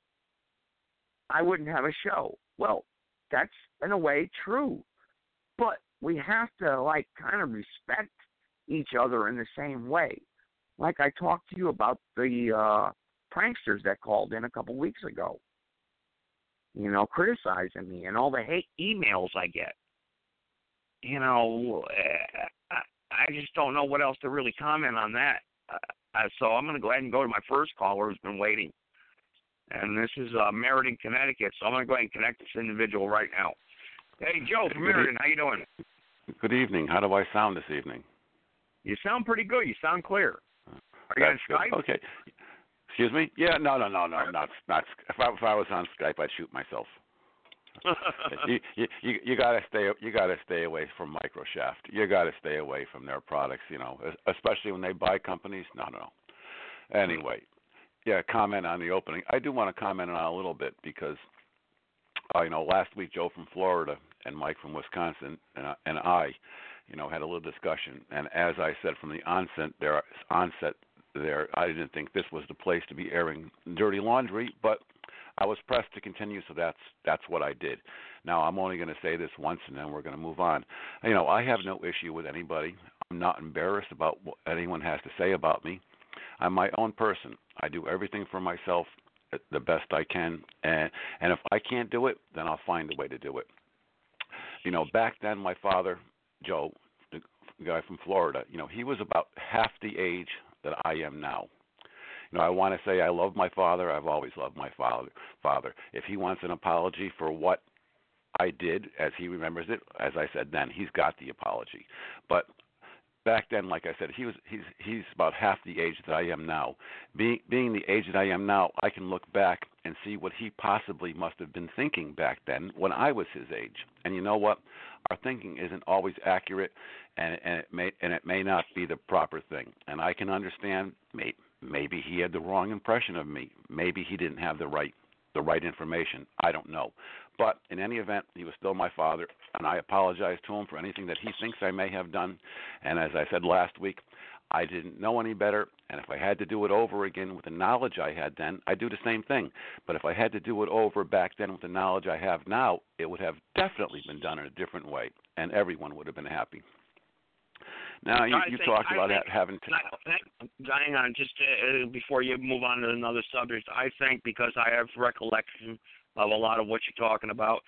I wouldn't have a show. Well, that's in a way true. But we have to, like, kind of respect each other in the same way. Like I talked to you about the uh, pranksters that called in a couple weeks ago, you know, criticizing me and all the hate emails I get. You know, I, I just don't know what else to really comment on that. Uh, so I'm going to go ahead and go to my first caller who's been waiting. And this is uh, Meriden, Connecticut. So I'm going to go ahead and connect this individual right now. Hey, Joe from Meriden, how you doing? Good evening. How do I sound this evening? You sound pretty good. You sound clear. Are you on Skype? Good. Okay. Excuse me? Yeah, no, no, no, no, not, not. If I, if I was on Skype, I'd shoot myself. you, you, you, you gotta stay, you gotta stay away from Microshaft. You gotta stay away from their products. You know, especially when they buy companies. No, no, no. Anyway, yeah. Comment on the opening. I do want to comment on it a little bit, because, uh, you know, last week Joe from Florida and Mike from Wisconsin and, uh, and I, you know, had a little discussion. And as I said from the onset, there, onset there, I didn't think this was the place to be airing dirty laundry, but I was pressed to continue, so that's that's what I did. Now, I'm only going to say this once, and then we're going to move on. You know, I have no issue with anybody. I'm not embarrassed about what anyone has to say about me. I'm my own person. I do everything for myself the best I can, and and if I can't do it, then I'll find a way to do it. You know, back then, my father, Joe, the guy from Florida, you know, he was about half the age that I am now. You know, I want to say I love my father. I've always loved my father. Father, if he wants an apology for what I did, as he remembers it, as I said then, he's got the apology. But back then, like I said, he was he's he's about half the age that I am now. Being being the age that I am now, I can look back and see what he possibly must have been thinking back then when I was his age. And you know what? Our thinking isn't always accurate, and, and it may and it may not be the proper thing. And I can understand. Maybe, maybe he had the wrong impression of me. Maybe he didn't have the right the right information. I don't know. But in any event, he was still my father, and I apologize to him for anything that he thinks I may have done. And as I said last week, I didn't know any better, and if I had to do it over again with the knowledge I had then, I'd do the same thing. But if I had to do it over back then with the knowledge I have now, it would have definitely been done in a different way, and everyone would have been happy. Now, you, you think, talked I about think, having to... Hang on, just uh, before you move on to another subject, I think because I have recollection of a lot of what you're talking about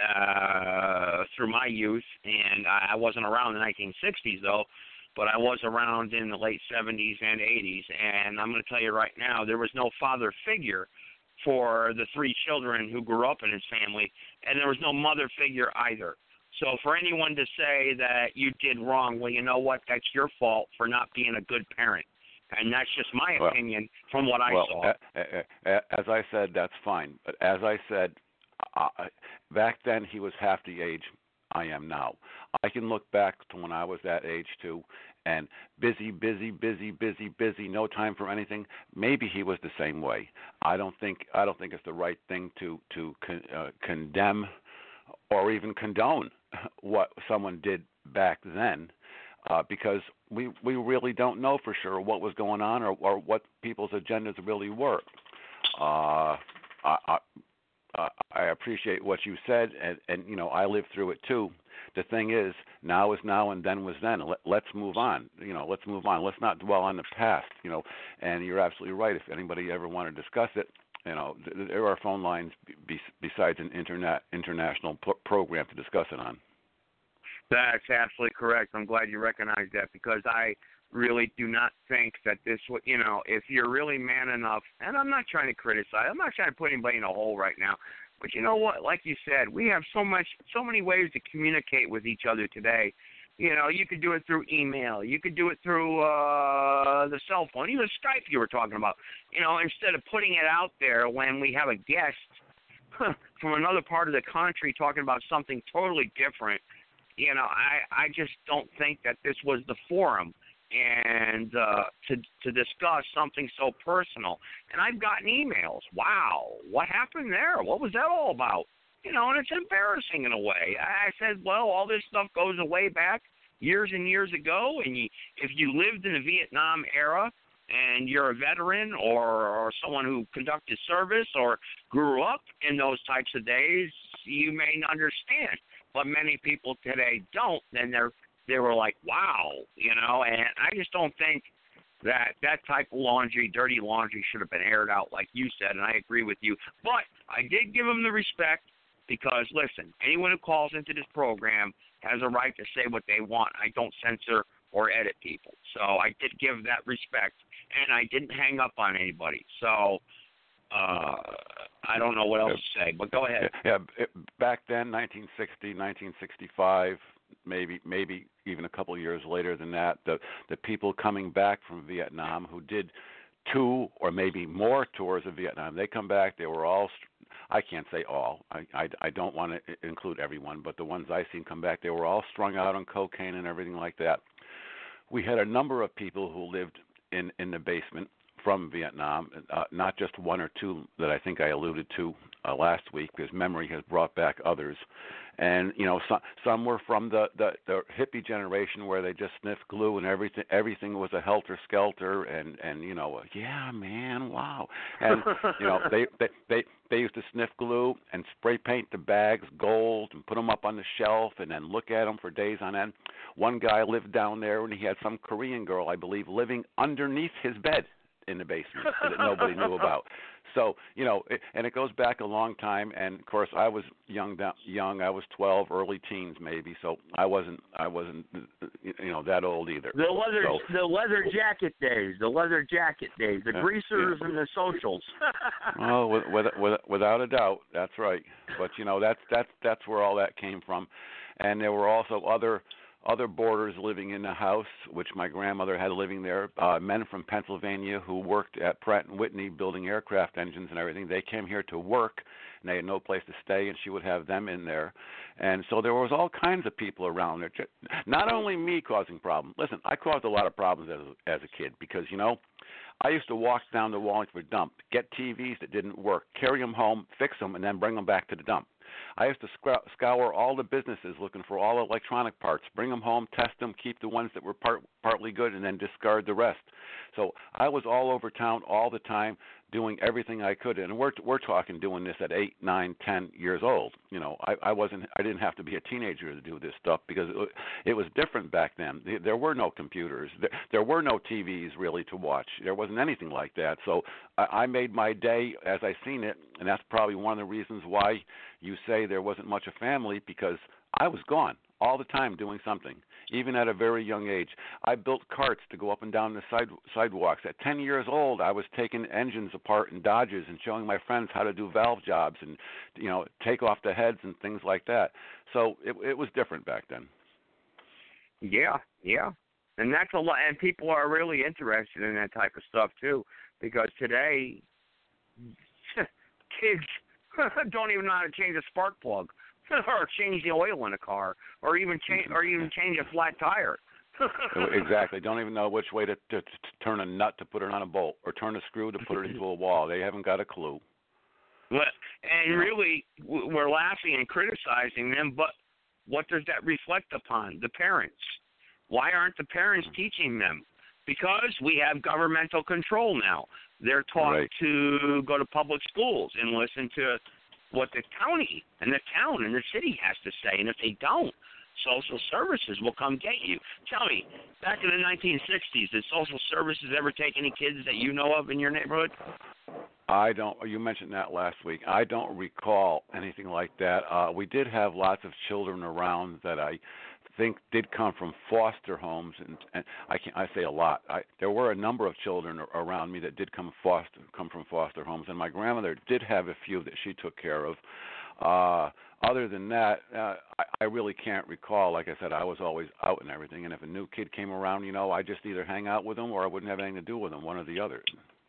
uh, through my youth, and I wasn't around in the nineteen sixties, though, but I was around in the late seventies and eighties, and I'm going to tell you right now, there was no father figure for the three children who grew up in his family, and there was no mother figure either. So for anyone to say that you did wrong, well, you know what? That's your fault for not being a good parent. And that's just my well, opinion from what I well, saw. A, a, a, as I said, that's fine. But as I said, uh, back then he was half the age I am now. I can look back to when I was that age too, and busy, busy, busy, busy, busy, no time for anything. Maybe he was the same way. I don't think I don't think it's the right thing to to con, uh, condemn or even condone what someone did back then, uh, because we we really don't know for sure what was going on or, or what people's agendas really were. Uh, I, I, uh, I appreciate what you said, and, and you know I lived through it too. The thing is, now is now, and then was then. Let, let's move on. You know, let's move on. Let's not dwell on the past. You know, and you're absolutely right. If anybody ever want to discuss it, you know, there are phone lines be, besides an internet international p- program to discuss it on. That's absolutely correct. I'm glad you recognize that, because I really do not think that this would, you know, if you're really man enough, and I'm not trying to criticize, I'm not trying to put anybody in a hole right now, but you know what, like you said, we have so much, so many ways to communicate with each other today. You know, you could do it through email. You could do it through uh, the cell phone, even Skype you were talking about. You know, instead of putting it out there when we have a guest from another part of the country talking about something totally different, you know, I, I just don't think that this was the forum and uh, to to discuss something so personal. And I've gotten emails. Wow, what happened there? What was that all about? You know, and it's embarrassing in a way. I said, well, all this stuff goes way back years and years ago, and you, if you lived in the Vietnam era and you're a veteran or, or someone who conducted service or grew up in those types of days, you may understand. But many people today don't, and they're they were like, wow, you know, and I just don't think that that type of laundry, dirty laundry, should have been aired out like you said, and I agree with you. But I did give them the respect because, listen, anyone who calls into this program has a right to say what they want. I don't censor or edit people. So I did give that respect, and I didn't hang up on anybody. So uh, I don't know what else to say, but go ahead. Yeah, it, back then, nineteen sixty, nineteen sixty-five, maybe maybe even a couple of years later than that, the the people coming back from Vietnam who did two or maybe more tours of Vietnam, they come back, they were all, I can't say all, I, I, I don't want to include everyone, but the ones I've seen come back, they were all strung out on cocaine and everything like that. We had a number of people who lived in, in the basement from Vietnam, uh, not just one or two that I think I alluded to uh, last week, because memory has brought back others. And, you know, some, some were from the, the, the hippie generation where they just sniffed glue and everything everything was a helter-skelter and, and you know, yeah, man, wow. And, you know, they, they, they, they used to sniff glue and spray paint the bags gold and put them up on the shelf and then look at them for days on end. One guy lived down there and he had some Korean girl, I believe, living underneath his bed in the basement that nobody knew about. So, you know, it, and it goes back a long time. And of course, I was young. Young, I was twelve, early teens, maybe. So I wasn't, I wasn't, you know, that old either. The leather, so, the leather jacket days, the leather jacket days, the uh, greasers yeah. and the socials. Well, with, with, with, without a doubt, that's right. But you know, that's that's that's where all that came from. And there were also other. Other boarders living in the house, which my grandmother had living there, uh, men from Pennsylvania who worked at Pratt and Whitney building aircraft engines and everything. They came here to work, and they had no place to stay, and she would have them in there. And so there was all kinds of people around there. Not only me causing problems. Listen, I caused a lot of problems as, as a kid because, you know, I used to walk down to Wallingford dump, get T Vs that didn't work, carry them home, fix them, and then bring them back to the dump. I used to scour all the businesses looking for all electronic parts, bring them home, test them, keep the ones that were part, partly good, and then discard the rest. So I was all over town all the time doing everything I could, and we're we're talking doing this at eight, nine, ten years old. You know, I, I wasn't, I didn't have to be a teenager to do this stuff because it, it was different back then. There were no computers, there, there were no T Vs really to watch. There wasn't anything like that. So I, I made my day as I seen it, and that's probably one of the reasons why you say there wasn't much of family, because I was gone. all the time doing something, even at a very young age. I built carts to go up and down the side, sidewalks. At ten years old, I was taking engines apart in Dodges and showing my friends how to do valve jobs and, you know, take off the heads and things like that. So it, it was different back then. Yeah, yeah. And that's a lot, and people are really interested in that type of stuff too, because today kids don't even know how to change a spark plug, or change the oil in a car, or even change, or even change a flat tire. Exactly. Don't even know which way to, to, to turn a nut to put it on a bolt, or turn a screw to put it into a wall. They haven't got a clue. Well, and really, we're laughing and criticizing them, but what does that reflect upon? The parents. Why aren't the parents teaching them? Because we have governmental control now. They're taught right. to go to public schools and listen to what the county and the town and the city has to say. And if they don't, social services will come get you. Tell me, back in the nineteen sixties, did social services ever take any kids that you know of in your neighborhood? I don't. You mentioned that last week. I don't recall anything like that. Uh, we did have lots of children around that I think did come from foster homes, and, and I can I say a lot. I, there were a number of children around me that did come foster come from foster homes, and my grandmother did have a few that she took care of. Uh, other than that, uh, I, I really can't recall. Like I said, I was always out and everything, and if a new kid came around, you know, I just either hang out with them or I wouldn't have anything to do with them, one or the other.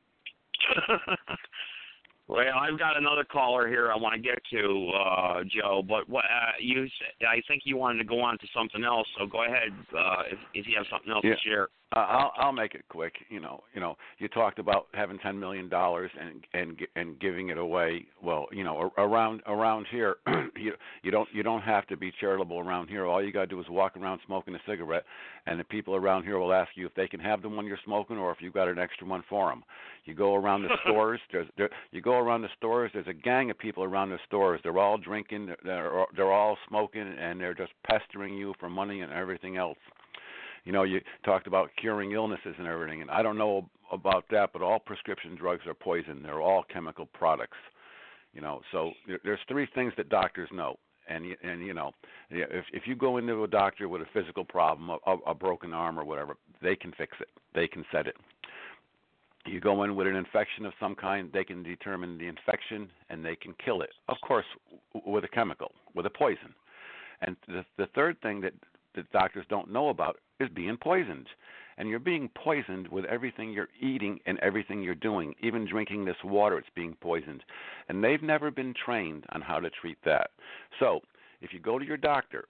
Well, I've got another caller here I want to get to, uh, Joe. But what uh, you, I think you wanted to go on to something else. So go ahead uh, if, if you have something else yeah. to share. Uh, I'll I'll make it quick. You know, you know, you talked about having ten million dollars and and and giving it away. Well, you know, around around here, you you don't you don't have to be charitable around here. All you got to do is walk around smoking a cigarette, and the people around here will ask you if they can have the one you're smoking or if you've got an extra one for them. You go around the stores. There's there, you go around the stores. There's a gang of people around the stores. They're all drinking. They're they're all smoking, and they're just pestering you for money and everything else. You know, you talked about curing illnesses and everything, and I don't know about that, but all prescription drugs are poison. They're all chemical products. You know, so there's three things that doctors know, and and you know, if if you go into a doctor with a physical problem, a, a broken arm or whatever, they can fix it. They can set it. You go in with an infection of some kind, they can determine the infection and they can kill it. Of course, with a chemical, with a poison. And the the third thing that that doctors don't know about is being poisoned. And you're being poisoned with everything you're eating and everything you're doing. Even drinking this water, it's being poisoned. And they've never been trained on how to treat that. So if you go to your doctor,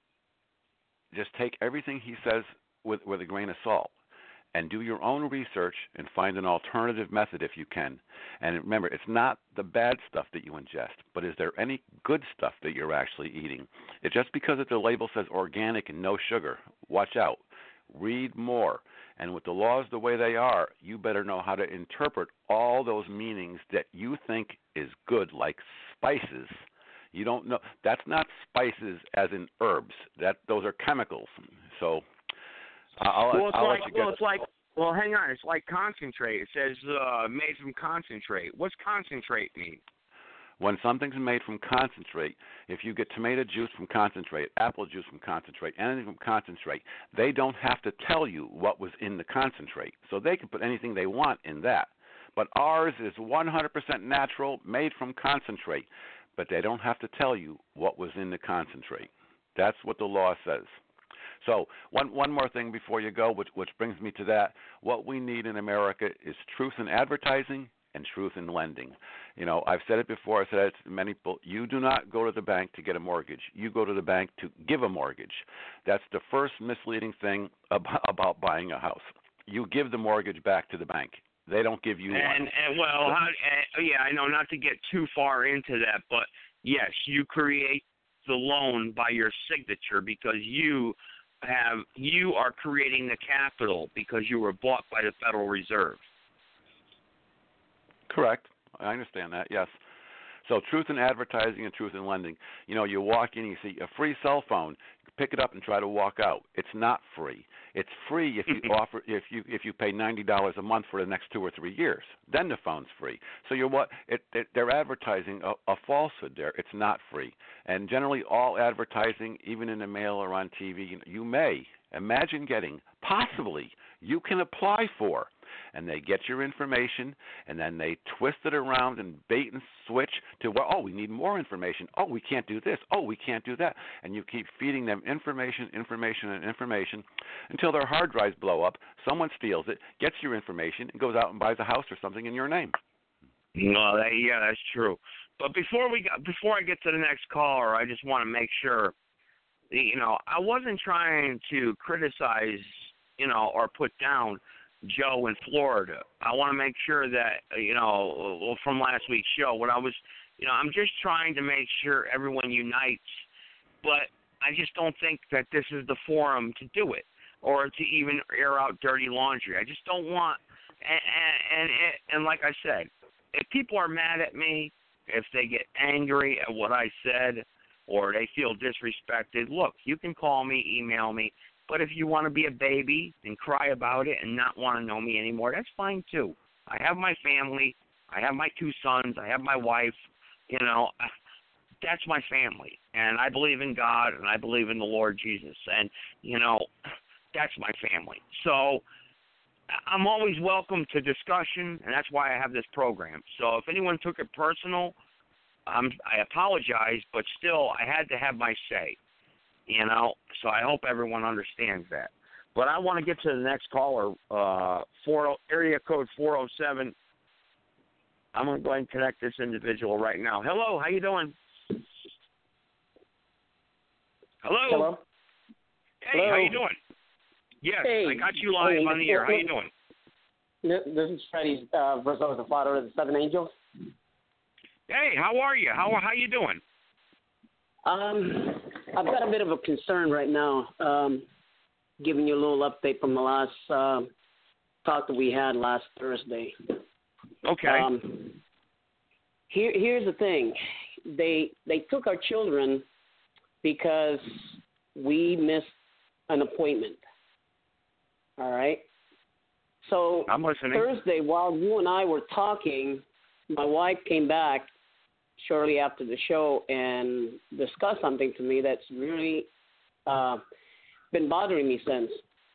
just take everything he says with, with a grain of salt and do your own research and find an alternative method if you can. And remember, it's not the bad stuff that you ingest, but is there any good stuff that you're actually eating? It's just because the label says organic and no sugar. Watch out. Read more. And with the laws the way they are, you better know how to interpret all those meanings that you think is good, like spices. You don't know. That's not spices as in herbs. That those are chemicals. So I'll, well, it's I'll like, let you get well, it's like, well, hang on. It's like concentrate. It says uh, made from concentrate. What's concentrate mean? When something's made from concentrate, if you get tomato juice from concentrate, apple juice from concentrate, anything from concentrate, they don't have to tell you what was in the concentrate. So they can put anything they want in that. But ours is one hundred percent natural, made from concentrate. But they don't have to tell you what was in the concentrate. That's what the law says. So one one more thing before you go, which which brings me to that. What we need in America is truth in advertising and truth in lending. You know, I've said it before. I said it to many people. You do not go to the bank to get a mortgage. You go to the bank to give a mortgage. That's the first misleading thing about, about buying a house. You give the mortgage back to the bank. They don't give you and, one. And well, how, uh, yeah, I know not to get too far into that, but yes, you create the loan by your signature because you have you are creating the capital because you were bought by the Federal Reserve. Correct. I understand that, yes. So truth in advertising and truth in lending. You know, you walk in, you see a free cell phone. pick it up and try to walk out. It's not free. It's free if you offer if you if you pay ninety dollars a month for the next two or three years. Then the phone's free. So you're what it, it, they're advertising a, a falsehood there. It's not free. And generally, all advertising, even in the mail or on T V, you, you may imagine getting possibly you can apply for. And they get your information, and then they twist it around and bait and switch to, well, oh, we need more information. Oh, we can't do this. Oh, we can't do that. And you keep feeding them information, information, and information until their hard drives blow up. Someone steals it, gets your information, and goes out and buys a house or something in your name. No, that, yeah, that's true. But before we got, before I get to the next caller, I just want to make sure, you know, I wasn't trying to criticize, you know, or put down Joe in Florida. I want to make sure that, you know, well, from last week's show, what I was, you know, I'm just trying to make sure everyone unites, but I just don't think that this is the forum to do it or to even air out dirty laundry. I just don't want, and, and, and, and like I said, if people are mad at me, if they get angry at what I said or they feel disrespected, look, you can call me, email me. But if you want to be a baby and cry about it and not want to know me anymore, that's fine too. I have my family. I have my two sons. I have my wife. You know, that's my family. And I believe in God and I believe in the Lord Jesus. And, you know, that's my family. So I'm always welcome to discussion, and that's why I have this program. So if anyone took it personal, um, I apologize, but still I had to have my say. You know, so I hope everyone understands that. But I want to get to the next caller, uh, four, area code four oh seven. I'm going to go ahead and connect this individual right now. Hello, how you doing? Hello? Hello? Hey, Hello? how you doing? Yes, hey. I got you live hey, on the air. How you doing? This is Freddie uh, Verso, the father of the Seven Angels. Hey, how are you? How how you doing? Um, I've got a bit of a concern right now. Um, giving you a little update from the last uh, talk that we had last Thursday. Okay. Um, here, here's the thing. They they took our children because we missed an appointment. All right. So I'm listening. Thursday, while you and I were talking, my wife came back shortly after the show and discussed something to me that's really uh, been bothering me since.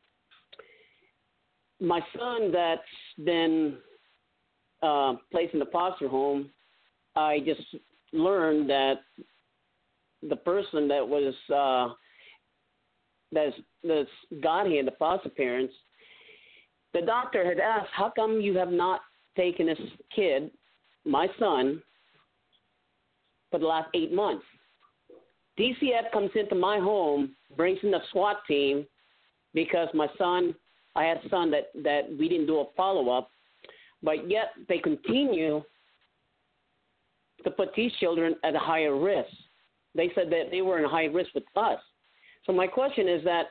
My son that's been uh, placed in the foster home, I just learned that the person that was uh, that's that's got him, the foster parents, the doctor had asked, how come you have not taken this kid, my son, for the last eight months? D C F comes into my home, brings in the SWAT team because my son, I had a son that, that we didn't do a follow-up, but yet they continue to put these children at a higher risk. They said that they were in high risk with us. So my question is that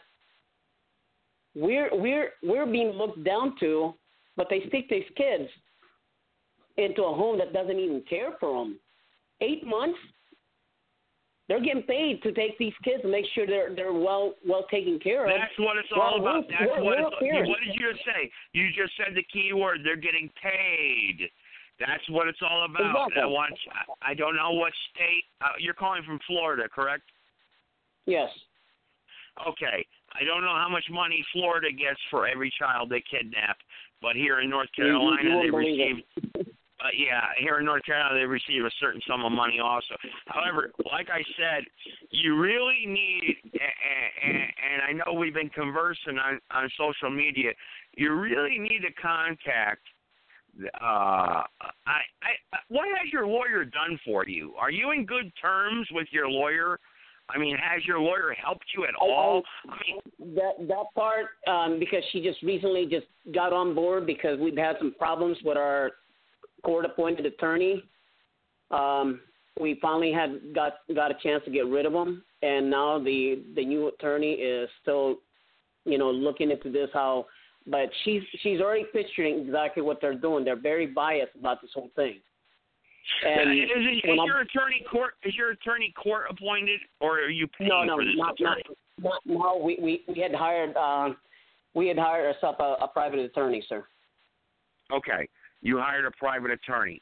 we're we're we're being looked down to, but they stick these kids into a home that doesn't even care for them. Eight months, they're getting paid to take these kids and make sure they're they're well well taken care of. That's what it's well, all about. That's we're, what we're it's. parents. What did you just say? You just said the key word. They're getting paid. That's what it's all about. Exactly. I want. I don't know what state. Uh, you're calling from Florida, correct? Yes. Okay. I don't know how much money Florida gets for every child they kidnap, but here in North Carolina you, you they receive. receive. Uh, yeah, here in North Carolina they receive a certain sum of money also. However, like I said, you really need, and, and I know we've been conversing on, on social media, you really need to contact. Uh, I, I, what has your lawyer done for you? Are you in good terms with your lawyer? I mean, has your lawyer helped you at all? I mean, that that part um, because she just recently just got on board because we've had some problems with our court-appointed attorney. Um, we finally had got got a chance to get rid of him, and now the the new attorney is still, you know, looking into this how. But she's she's already picturing exactly what they're doing. They're very biased about this whole thing. And is, it, is your attorney court is your attorney court appointed, or are you paying no, no, for this not, attorney? No, no, we, we, we had hired uh, we had hired ourselves a, a private attorney, sir. Okay. You hired a private attorney.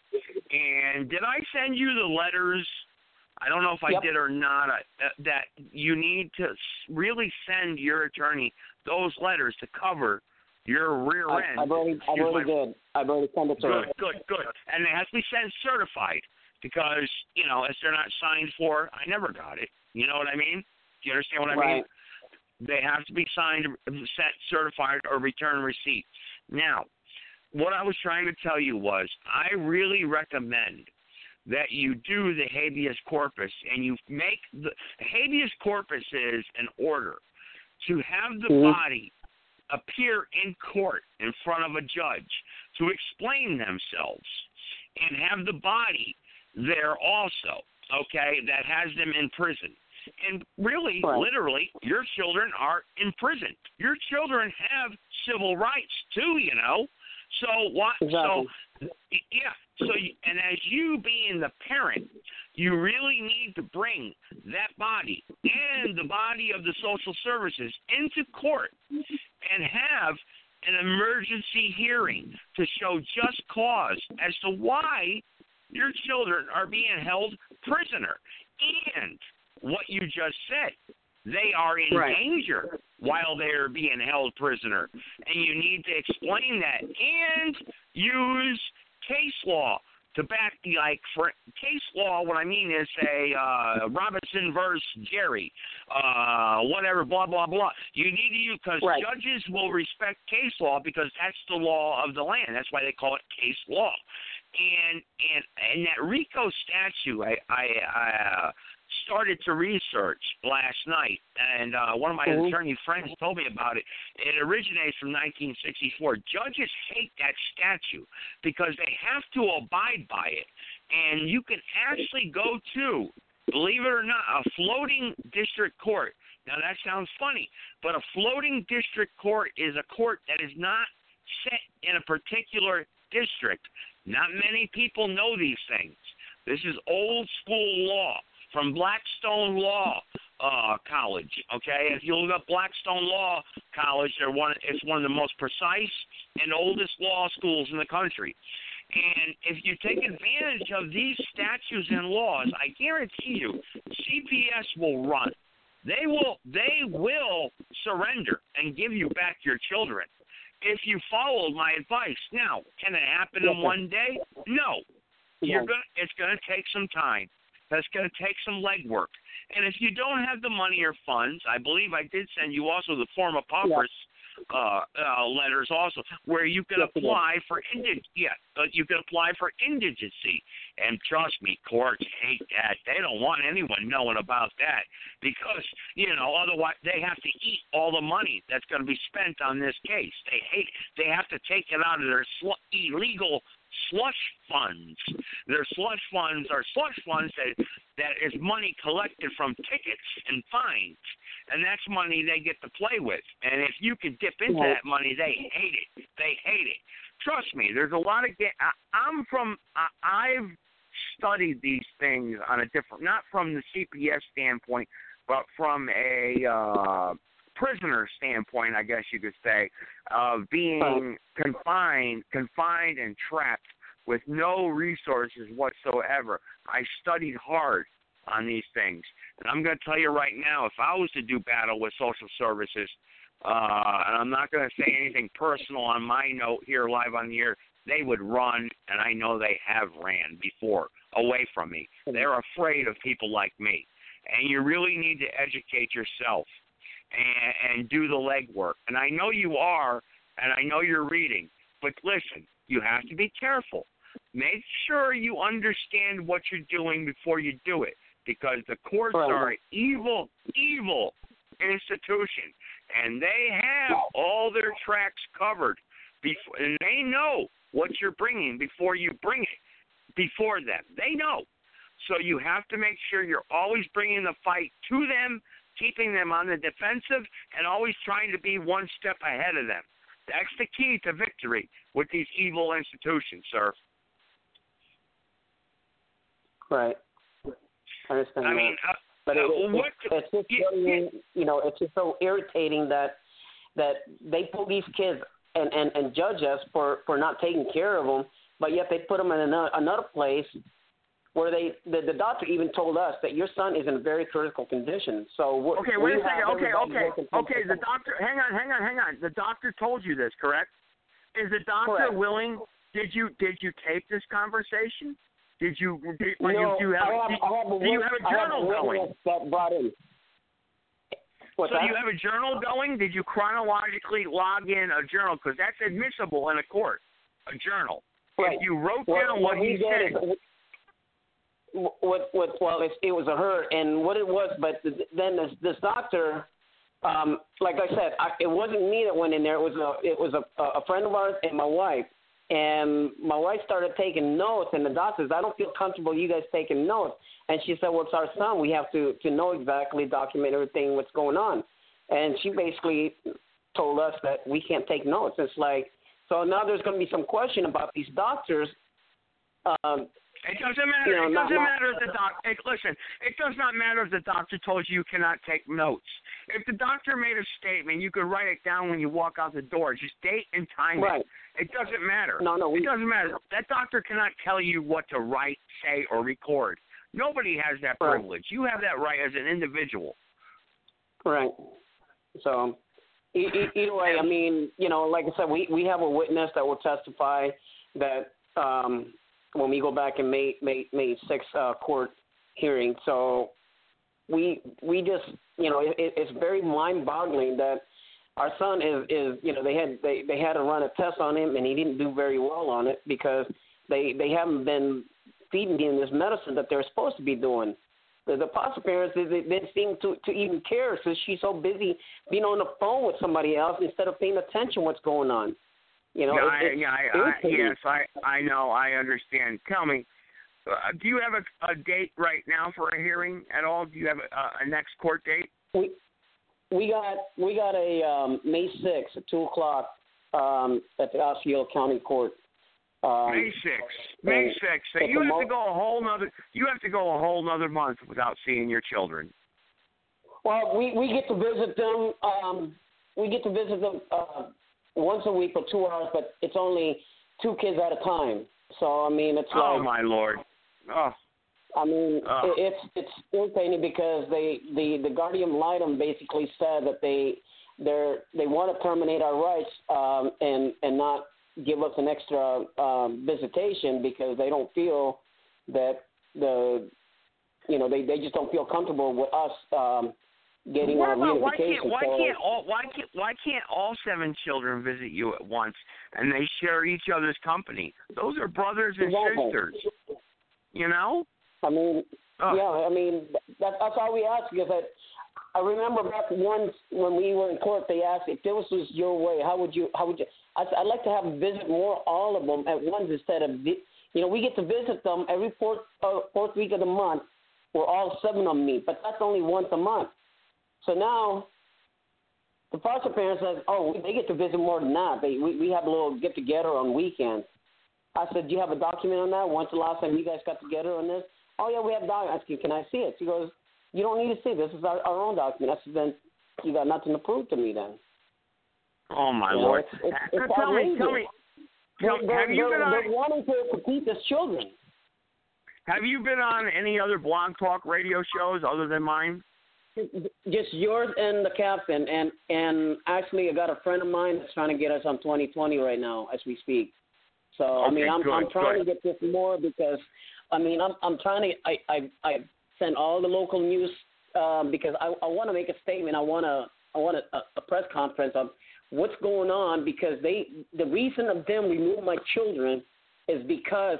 And did I send you the letters? I don't know if I yep. did or not. Uh, that you need to really send your attorney those letters to cover your rear I, end. I've already, I've already did. I've already sent it to her. Good, good, good. And it has to be sent certified because, you know, if they're not signed for, I never got it. You know what I mean? Do you understand what I right. mean? They have to be signed, sent, certified, or return receipt. Now, what I was trying to tell you was I really recommend that you do the habeas corpus and you make the habeas corpus is an order to have the mm-hmm. body appear in court in front of a judge to explain themselves and have the body there also, okay, that has them in prison. And really, right. literally, your children are in prison. Your children have civil rights too, you know. So what? Exactly. So yeah. So and as you being the parent, you really need to bring that body and the body of the social services into court and have an emergency hearing to show just cause as to why your children are being held prisoner. And what you just said, they are in right. danger while they're being held prisoner. And you need to explain that and use case law to back the, like, for case law, what I mean is, say, uh, Robinson versus Jerry, uh, whatever, blah, blah, blah. You need to use, because right. judges will respect case law because that's the law of the land. That's why they call it case law. And and and that RICO statute, I, I, I uh, started to research last night, and uh, one of my mm-hmm. attorney friends told me about it. It originates from nineteen sixty-four. Judges hate that statute because they have to abide by it, and you can actually go to, believe it or not, a floating district court. Now, that sounds funny, but a floating district court is a court that is not set in a particular district. Not many people know these things. This is old school law from Blackstone Law uh, College. Okay, if you look up Blackstone Law College, they're one. It's one of the most precise and oldest law schools in the country. And if you take advantage of these statutes and laws, I guarantee you, C P S will run. They will. They will surrender and give you back your children if you followed my advice. Now, can it happen in one day? No. You're gonna. It's going to take some time. That's going to take some legwork. And if you don't have the money or funds, I believe I did send you also the form of paupers uh, uh, letters also, where you can apply for indig. Yeah, uh, you can apply for indigency. And trust me, courts hate that. They don't want anyone knowing about that because, you know, otherwise they have to eat all the money that's going to be spent on this case. They hate. They have to take it out of their sl- illegal slush funds. Their slush funds are slush funds that that is money collected from tickets and fines, and that's money they get to play with. And if you can dip into that money, they hate it. They hate it. Trust me. There's a lot of. Ga- I, I'm from. I, I've studied these things on a different, not from the C P S standpoint, but from a uh, prisoner standpoint, I guess you could say, of being confined, confined and trapped with no resources whatsoever. I studied hard on these things. And I'm going to tell you right now, if I was to do battle with social services, uh, and I'm not going to say anything personal on my note here live on the air, they would run, and I know they have ran before, away from me. They're afraid of people like me. And you really need to educate yourself and, and do the legwork. And I know you are, and I know you're reading. But listen, you have to be careful. Make sure you understand what you're doing before you do it, because the courts are an evil, evil institution, and they have all their tracks covered, before, and they know what you're bringing before you bring it before them. They know. So you have to make sure you're always bringing the fight to them, keeping them on the defensive, and always trying to be one step ahead of them. That's the key to victory with these evil institutions, sir. Right. I understand. I mean, uh, But it, Uh, it, what- it's just very, you know, it's just so irritating that that they pull these kids and, and, and judge us for, for not taking care of them, but yet they put them in another, another place where they the, the doctor even told us that your son is in very critical condition. So we're, Okay, wait we a second. have Okay, everybody okay, working okay. The doctor, hang on, hang on, hang on. The doctor told you this, correct? Is the doctor Correct. willing? Did you did you tape this conversation? Did you did, No, you, do you have, I have, do, I have a, do you have a I have journal a going? witness that brought in. What's so that? you have a journal going? Did you chronologically log in a journal? Because that's admissible in a court. A journal. Right. If you wrote What- down what what we he did said. is- What, what, well, it, it was a her, and what it was, but th- then this, this doctor, um, like I said, I, it wasn't me that went in there. It was a, it was a, a friend of ours and my wife, and my wife started taking notes, and the doctor says, I don't feel comfortable you guys taking notes. And she said, well, it's our son. We have to, to know exactly, document everything, what's going on. And she basically told us that we can't take notes. It's like, so now there's going to be some question about these doctors. Um, It doesn't matter. You know, it not- doesn't not- matter if the doc. Hey, listen, it does not matter if the doctor told you you cannot take notes. If the doctor made a statement, you could write it down when you walk out the door. Just date and time Right. it. It doesn't matter. No, no, we- it doesn't matter. That doctor cannot tell you what to write, say, or record. Nobody has that Right. privilege. You have that right as an individual. Right. So, e- e- either way, I mean, you know, like I said, we, we have a witness that will testify that um, when we go back in May May May sixth uh, court hearing. So, we we just, you know, it, it's very mind-boggling that our son is, is you know, they had they, they had to run a test on him and he didn't do very well on it because they they haven't been feeding him this medicine that they're supposed to be doing. The, the foster parents, they, they didn't seem to, to even care since she's so busy being on the phone with somebody else instead of paying attention what's going on. You know, yeah, it, I, it's yeah, I, I, irritating. yes, I, I know, I understand. Tell me, uh, do you have a, a date right now for a hearing at all? Do you have a, a next court date? We we got we got a um, May sixth at two o'clock um, at the Osceola County Court. Um, May sixth. May and sixth. So at you the have mo- to go a whole nother. You have to go a whole nother month without seeing your children. Well, we, we get to visit them. Um, we get to visit them uh, once a week for two hours, but it's only two kids at a time. So I mean, it's Oh like my lord. Oh. I mean, Oh. it, it's it's irritating because they the the guardian litem basically said that they they they want to terminate our rights um, and and not give us an extra um, visitation because they don't feel that the you know they, they just don't feel comfortable with us um, getting What our about why reunification. can't why So- can't all why can't why can't all seven children visit you at once and they share each other's company? Those are brothers and Exactly. sisters. You know? I mean, Oh. yeah, I mean, that, that's all we ask because I, I remember back once when we were in court, they asked if this was your way, how would you, how would you, I said, I'd like to have them visit more, all of them at once instead of, vi- you know, we get to visit them every fourth, uh, fourth week of the month where all seven of them meet, but that's only once a month. So now the foster parents says, oh, they get to visit more than that. They, we, we have a little get-together on weekends. I said, do you have a document on that? When's the last time you guys got together on this? Oh, yeah, we have documents. I said, can I see it? She goes, you don't need to see. This is our, our own document. I said, then you got nothing to prove to me then. Oh my You know, lord. it's- it's- it's tell me, outrageous. tell me, They're, tell, they're, have you they're, been on they're wanting to, to keep us children. have you been on any other blog talk radio shows other than mine? Just yours and the captain. And, and actually, I got a friend of mine that's trying to get us on twenty twenty right now as we speak. So, I mean, Okay, I'm, good, I'm trying good. to get this more because, I mean, I'm, I'm trying to, I, I, I send all the local news um, because I, I want to make a statement. I want to, I want a, a press conference of what's going on because they, the reason of them removing my children is because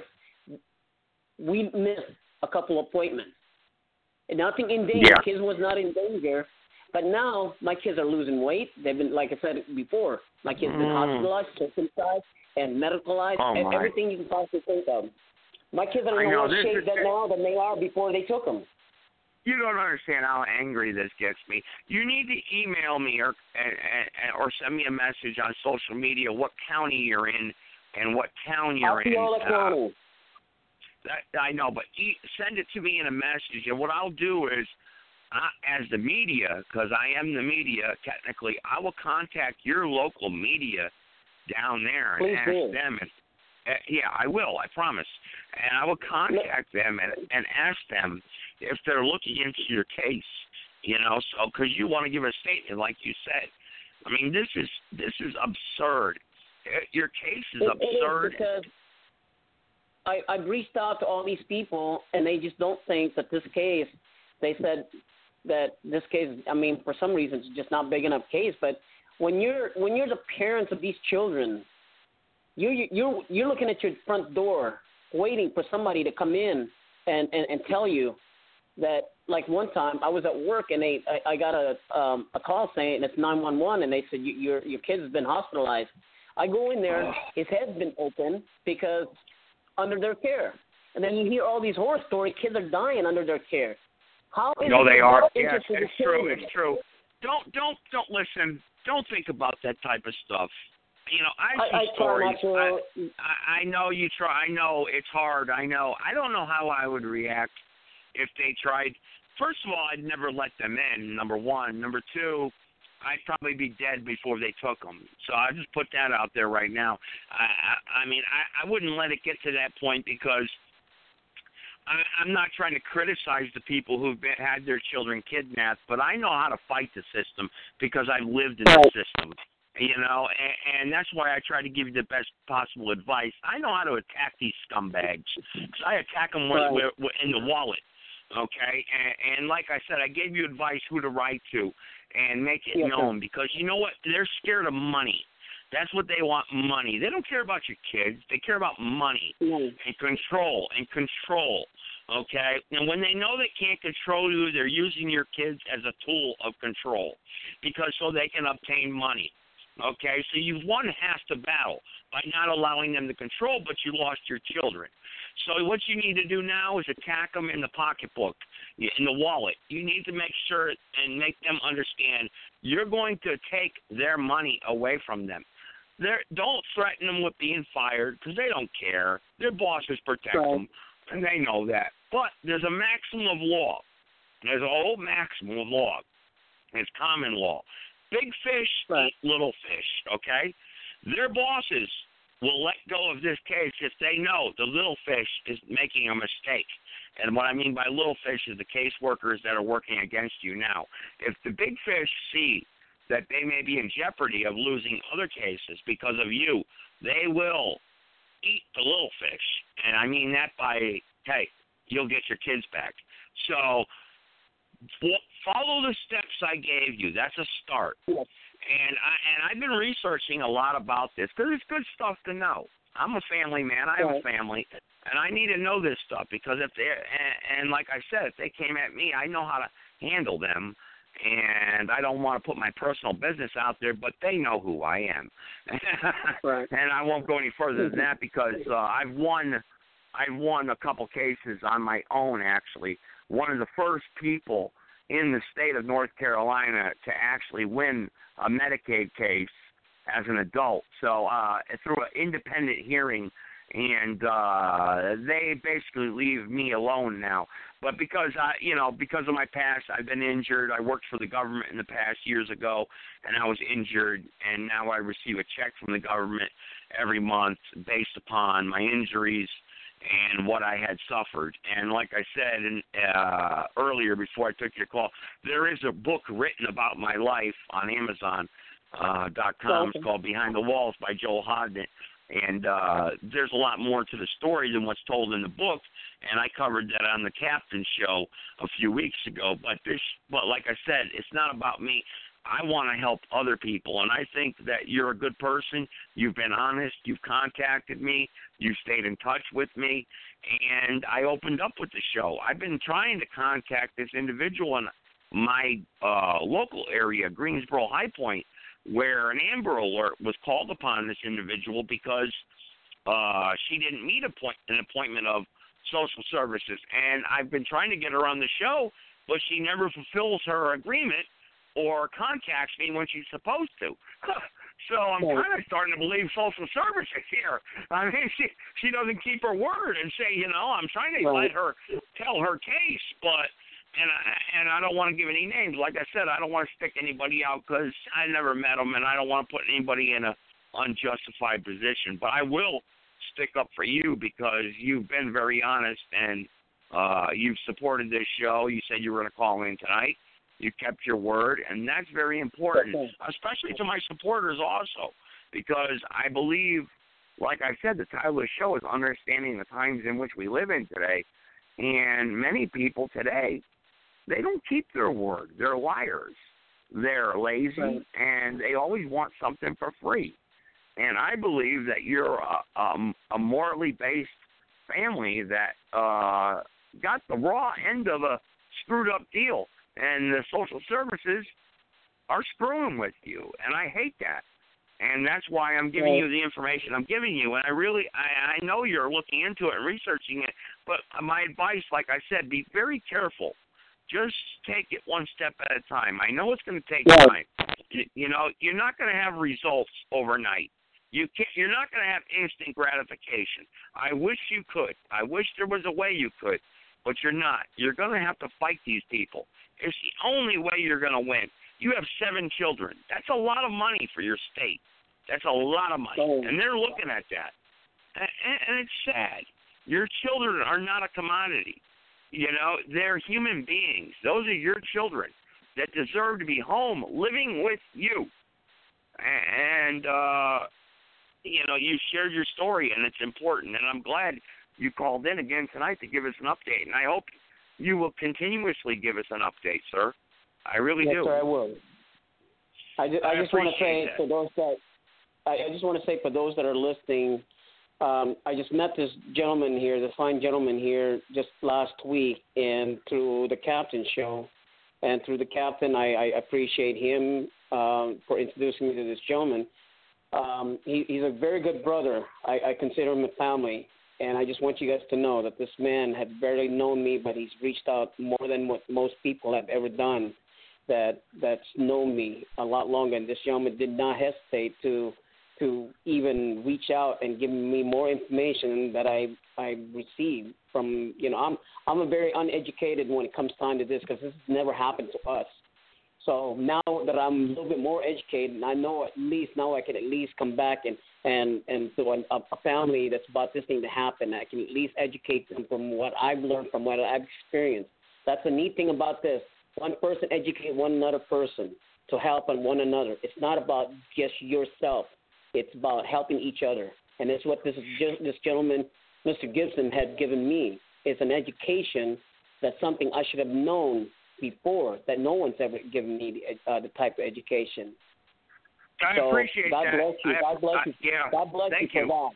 we missed a couple appointments. And nothing in danger. Yeah. Kids was not in danger. But now my kids are losing weight. They've been, like I said before, my kids been Mm. hospitalized, circumcised, and medicalized, Oh, and my. everything you can possibly think of. My kids are I in know, worse this shape is- than now than they are before they took them. You don't understand how angry this gets me. You need to email me or and, and, or send me a message on social media what county you're in and what town you're in. Osceola Uh, County. that, I know, but e- send it to me in a message, and what I'll do is I, as the media, because I am the media technically, I will contact your local media down there and Please ask do. them if, uh, yeah, I will, I promise. And I will contact them and, and ask them if they're looking into your case, you know, so because you want to give a statement, like you said. I mean, this is this is absurd. Your case is It- absurd. It is because I, I've reached out to all these people, and they just don't think that this case, they said that this case, I mean, for some reason, it's just not big enough case. But when you're when you're the parents of these children, you you you're, you're looking at your front door, waiting for somebody to come in and, and, and tell you that. Like one time, I was at work and they I, I got a um, a call saying it's nine one one, and they said your your kid has been hospitalized. I go in there, his head's been open because under their care, and then you hear all these horror stories. Kids are dying under their care. How is No, it they that are. they're Yes, interested in it's true. killing It's true. Don't don't don't listen. Don't think about that type of stuff. You know, I see I, I stories. try not to. I, I know you try. I know it's hard. I know. I don't know how I would react if they tried. First of all, I'd never let them in, number one. Number two, I'd probably be dead before they took them. So I just put that out there right now. I, I, I mean, I, I wouldn't let it get to that point because I, I'm not trying to criticize the people who've been, had their children kidnapped, but I know how to fight the system because I've lived in the system. You know, and, and that's why I try to give you the best possible advice. I know how to attack these scumbags. So I attack them with, with, with, in the wallet. Okay, and, and like I said, I gave you advice who to write to and make it Yes, known sir. because you know what? They're scared of money. That's what they want, money. They don't care about your kids. They care about money Mm. and control and control, okay? And when they know they can't control you, they're using your kids as a tool of control because so they can obtain money, okay? So you've won half the battle by not allowing them to control, but you lost your children. So what you need to do now is attack them in the pocketbook, in the wallet. You need to make sure and make them understand you're going to take their money away from them. They're, don't threaten them with being fired because they don't care. Their bosses protect Right. them, and they know that. But there's a maximum of law. There's a whole maximum of law. It's common law. Big fish eat little fish, okay? Their bosses will let go of this case if they know the little fish is making a mistake. And what I mean by little fish is the case workers that are working against you now. If the big fish see that they may be in jeopardy of losing other cases because of you, they will eat the little fish. And I mean that by, hey, you'll get your kids back. So follow the steps I gave you. That's a start. Yes. And I and I've been researching a lot about this because it's good stuff to know. I'm a family man. I have Right. a family, and I need to know this stuff because if they and, and like I said, if they came at me, I know how to handle them, and I don't want to put my personal business out there, but they know who I am, Right. and I won't go any further than that because uh, I've won. I've won a couple cases on my own. Actually, one of the first people in the state of North Carolina to actually win a Medicaid case as an adult. So uh, through an independent hearing, and uh, they basically leave me alone now. But because I, you know, because of my past, I've been injured. I worked for the government in the past years ago, and I was injured, and now I receive a check from the government every month based upon my injuries and what I had suffered. And like I said in, uh, earlier before I took your call, there is a book written about my life on Amazon uh, dot com. Okay. It's called Behind the Walls by Joel Hodnett. And uh, there's a lot more to the story than what's told in the book, and I covered that on the Captain Show a few weeks ago. But this, but like I said, it's not about me. I want to help other people, and I think that you're a good person. You've been honest. You've contacted me. You've stayed in touch with me, and I opened up with the show. I've been trying to contact this individual in my uh, local area, Greensboro High Point, where an Amber Alert was called upon this individual because uh, she didn't meet a point, an appointment of social services. And I've been trying to get her on the show, but she never fulfills her agreement or contacts me when she's supposed to. So I'm kind of starting to believe social services here. I mean, she she doesn't keep her word and say, you know, I'm trying to Right. let her tell her case, but and I, and I don't want to give any names. Like I said, I don't want to stick anybody out because I never met them, and I don't want to put anybody in a unjustified position. But I will stick up for you because you've been very honest, and uh, you've supported this show. You said you were going to call in tonight. You kept your word, and that's very important, especially to my supporters also, because I believe, like I said, the title of the show is Understanding the Times in Which We Live in Today. And many people today, they don't keep their word. They're liars. They're lazy, right. And they always want something for free. And I believe that you're a, um, a morally based family that uh, got the raw end of a screwed up deal. And the social services are screwing with you. And I hate that. And that's why I'm giving you the information I'm giving you. And I really, I, I know you're looking into it and researching it. But my advice, like I said, be very careful. Just take it one step at a time. I know it's going to take yeah. time. You, you know, you're not going to have results overnight. You can't, you're not going to have instant gratification. I wish you could. I wish there was a way you could. But you're not. You're going to have to fight these people. It's the only way you're going to win. You have seven children. That's a lot of money for your state. That's a lot of money. Oh. And they're looking at that. And, and it's sad. Your children are not a commodity. You know, they're human beings. Those are your children that deserve to be home living with you. And, uh, you know, you shared your story, and it's important. And I'm glad you called in again tonight to give us an update. And I hope you will continuously give us an update, sir. I really yes, do. Yes, sir, I will. I, ju- I, I just want to say that. for those that I, I just want to say for those that are listening, um, I just met this gentleman here, this fine gentleman here, just last week, and through the Captain show, and through the Captain, I, I appreciate him um, for introducing me to this gentleman. Um, he, he's a very good brother. I, I consider him a family, and I just want you guys to know that this man had barely known me, but he's reached out more than what most people have ever done. That that's known me a lot longer, and this gentleman did not hesitate to to even reach out and give me more information that I I received from you know I'm I'm a very uneducated when it comes time to this because this has never happened to us. So now that I'm a little bit more educated, and I know at least now I can at least come back and and and to a, a family that's about this thing to happen, I can at least educate them from what I've learned, from what I've experienced. That's the neat thing about this. One person educate one another person to help on one another. It's not about just yourself. It's about helping each other. And that's what this this gentleman, Mister Gibson, had given me. It's an education that's something I should have known before, that no one's ever given me the, uh, the type of education. I so appreciate God that. Bless you. I, God bless I, you. Yeah. God bless Thank you you. for that.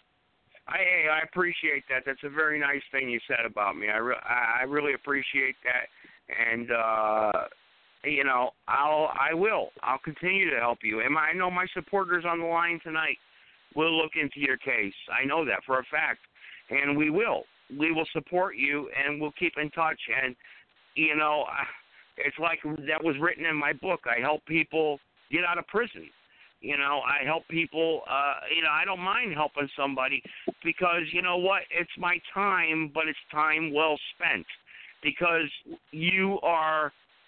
I, hey, I appreciate that. That's a very nice thing you said about me. I, re- I, I really appreciate that. And, uh, you know, I'll, I will. I'll continue to help you. And I know my supporters on the line tonight will look into your case. I know that for a fact. And we will. We will support you, and we'll keep in touch. And, you know, it's like that was written in my book. I help people get out of prison. You know, I help people, uh, you know, I don't mind helping somebody because, you know what, it's my time, but it's time well spent. Because you are,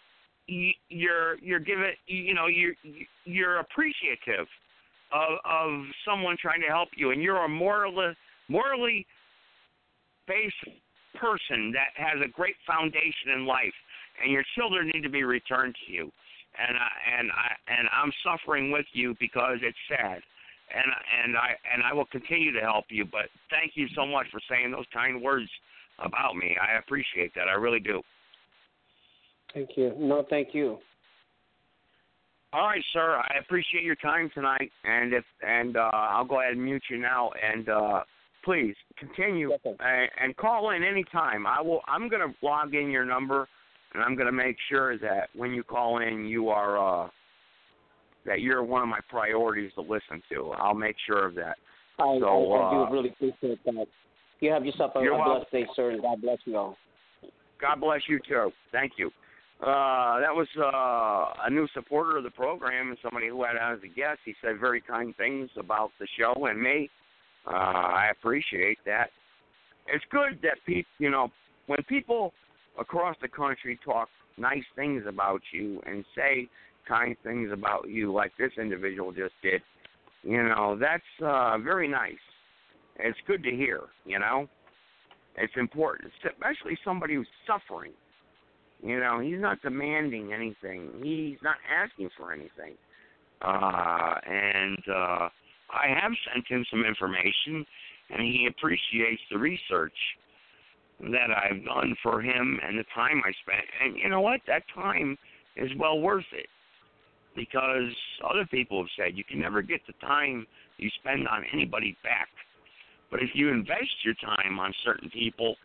you're, you're given, you know, you're, you're appreciative of, of someone trying to help you, and you're a morally, morally based person that has a great foundation in life, and your children need to be returned to you, and I, and I, and I'm suffering with you because it's sad, and and I and I will continue to help you. But thank you so much for saying those kind words about me. I appreciate that. I really do. Thank you. No, thank you. All right, sir. I appreciate your time tonight, and if and uh, I'll go ahead and mute you now. And uh, please continue and, and call in anytime. I will. I'm going to log in your number, and I'm going to make sure that when you call in, you are uh, that you're one of my priorities to listen to. I'll make sure of that. I, so, I, I uh, do really appreciate that. You have yourself a, a blessed day, sir, and God bless you all. God bless you, too. Thank you. Uh, that was uh, a new supporter of the program and somebody who had as a guest. He said very kind things about the show and me. Uh, I appreciate that. It's good that people, you know, when people across the country talk nice things about you and say kind things about you like this individual just did, you know, that's uh, very nice. It's good to hear, you know. It's important, especially somebody who's suffering. You know, he's not demanding anything. He's not asking for anything. Uh, and uh, I have sent him some information, and he appreciates the research that I've done for him and the time I spent. And you know what? That time is well worth it, because other people have said you can never get the time you spend on anybody back. But if you invest your time on certain people,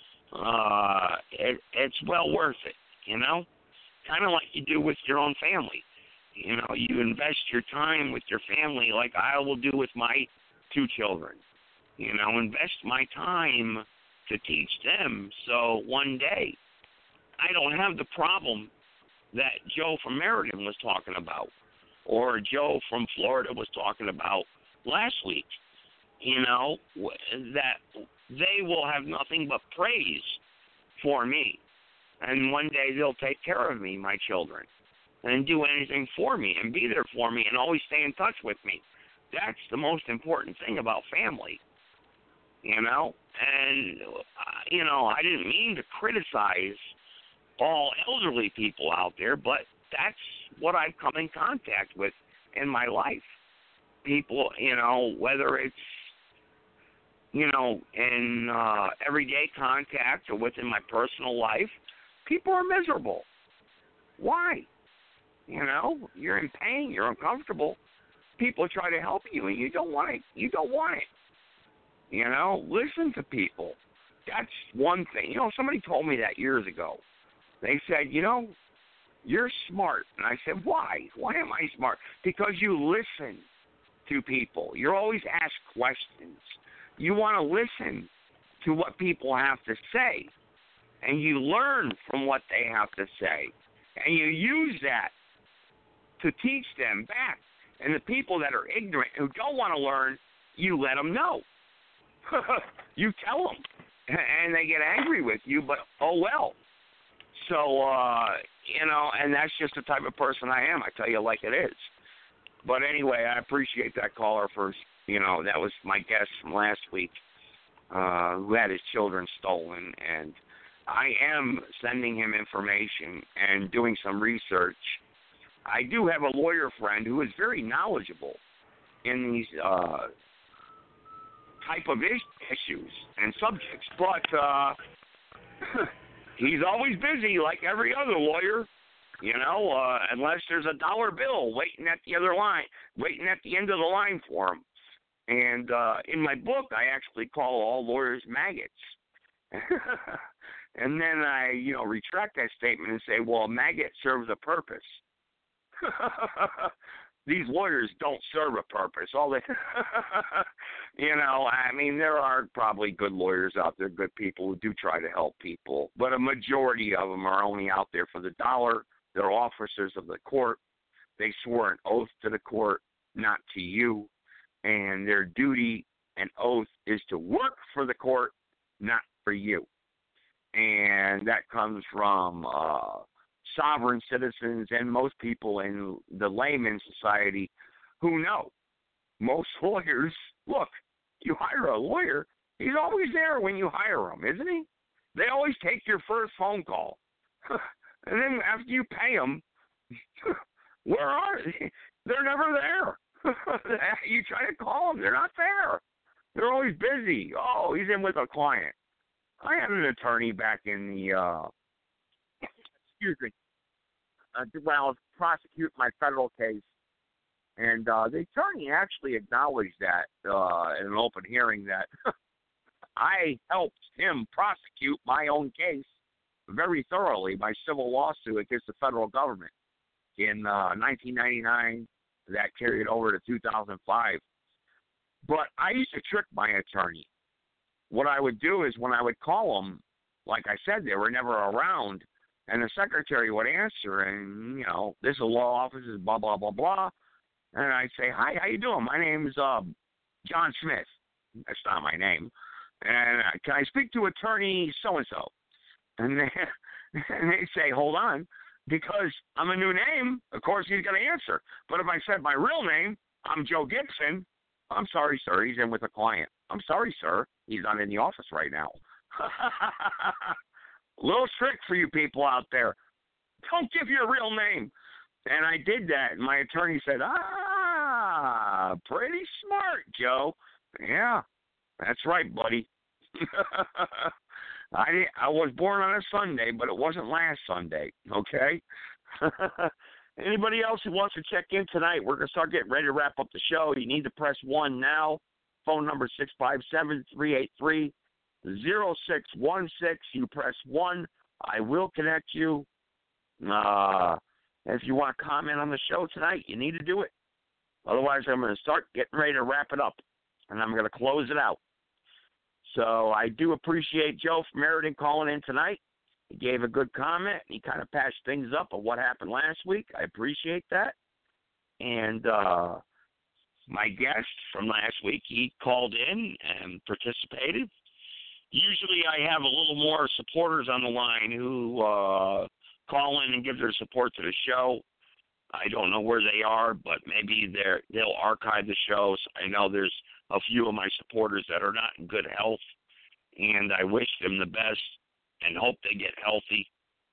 uh, it, it's well worth it, you know? Kind of like you do with your own family. You know, you invest your time with your family like I will do with my two children. You know, invest my time to teach them so one day I don't have the problem that Joe from Meriden was talking about, or Joe from Florida was talking about last week. You know, that they will have nothing but praise for me. And one day they'll take care of me, my children, and do anything for me and be there for me and always stay in touch with me. That's the most important thing about family, you know. And, uh, you know, I didn't mean to criticize all elderly people out there, but that's what I've come in contact with in my life. People, you know, whether it's, you know, in uh, everyday contact or within my personal life, people are miserable. Why? You know, you're in pain, you're uncomfortable. People try to help you, and you don't want it. You don't want it. You know, listen to people. That's one thing. You know, somebody told me that years ago. They said, you know, you're smart. And I said, why? Why am I smart? Because you listen to people. You're always asked questions. You want to listen to what people have to say, and you learn from what they have to say, and you use that to teach them back. And the people that are ignorant, who don't want to learn, you let them know. You tell them, and they get angry with you, but oh well. So, uh, you know, and that's just the type of person I am. I tell you like it is. But anyway, I appreciate that caller for, you know, that was my guest from last week, uh, who had his children stolen. And I am sending him information and doing some research. I do have a lawyer friend who is very knowledgeable in these uh, type of is- issues and subjects, but uh, he's always busy like every other lawyer. You know, uh, unless there's a dollar bill waiting at the other line, waiting at the end of the line for him. And uh, in my book, I actually call all lawyers maggots. And then I, you know, retract that statement and say, well, a maggot serves a purpose. These lawyers don't serve a purpose. All they, you know, I mean, there are probably good lawyers out there, good people who do try to help people, but a majority of them are only out there for the dollar. They're officers of the court. They swore an oath to the court, not to you. And their duty and oath is to work for the court, not for you. And that comes from uh, sovereign citizens and most people in the layman society who know. Most lawyers, look, you hire a lawyer, he's always there when you hire him, isn't he? They always take your first phone call. And then after you pay them, where are they? They're never there. You try to call them, they're not there. They're always busy. Oh, he's in with a client. I had an attorney back in the, uh, excuse me, uh, when I was prosecuting my federal case, and uh, the attorney actually acknowledged that uh, in an open hearing that I helped him prosecute my own case very thoroughly, my civil lawsuit against the federal government in uh, nineteen ninety-nine that carried over to two thousand five. But I used to trick my attorney. What I would do is when I would call them, like I said, they were never around, and the secretary would answer, and, you know, this is a law office, is blah, blah, blah, blah. And I'd say, hi, how you doing? My name's uh, John Smith. That's not my name. And uh, can I speak to attorney so-and-so? And they, and they say, hold on, because I'm a new name, of course he's going to answer. But if I said my real name, I'm Joe Gibson, I'm sorry, sir, he's in with a client. I'm sorry, sir, he's not in the office right now. Little trick for you people out there. Don't give your real name. And I did that, and my attorney said, ah, pretty smart, Joe. Yeah, that's right, buddy. I I was born on a Sunday, but it wasn't last Sunday, okay? Anybody else who wants to check in tonight, we're going to start getting ready to wrap up the show. You need to press one now. Phone number six five seven, three eight three, zero six one six. You press one. I will connect you. Uh, if you want to comment on the show tonight, you need to do it. Otherwise, I'm going to start getting ready to wrap it up, and I'm going to close it out. So I do appreciate Joe from Meriden calling in tonight. He gave a good comment. He kind of patched things up of what happened last week. I appreciate that. And uh, my guest from last week, he called in and participated. Usually I have a little more supporters on the line who uh, call in and give their support to the show. I don't know where they are, but maybe they're, they'll archive the shows. I know there's a few of my supporters that are not in good health, and I wish them the best and hope they get healthy.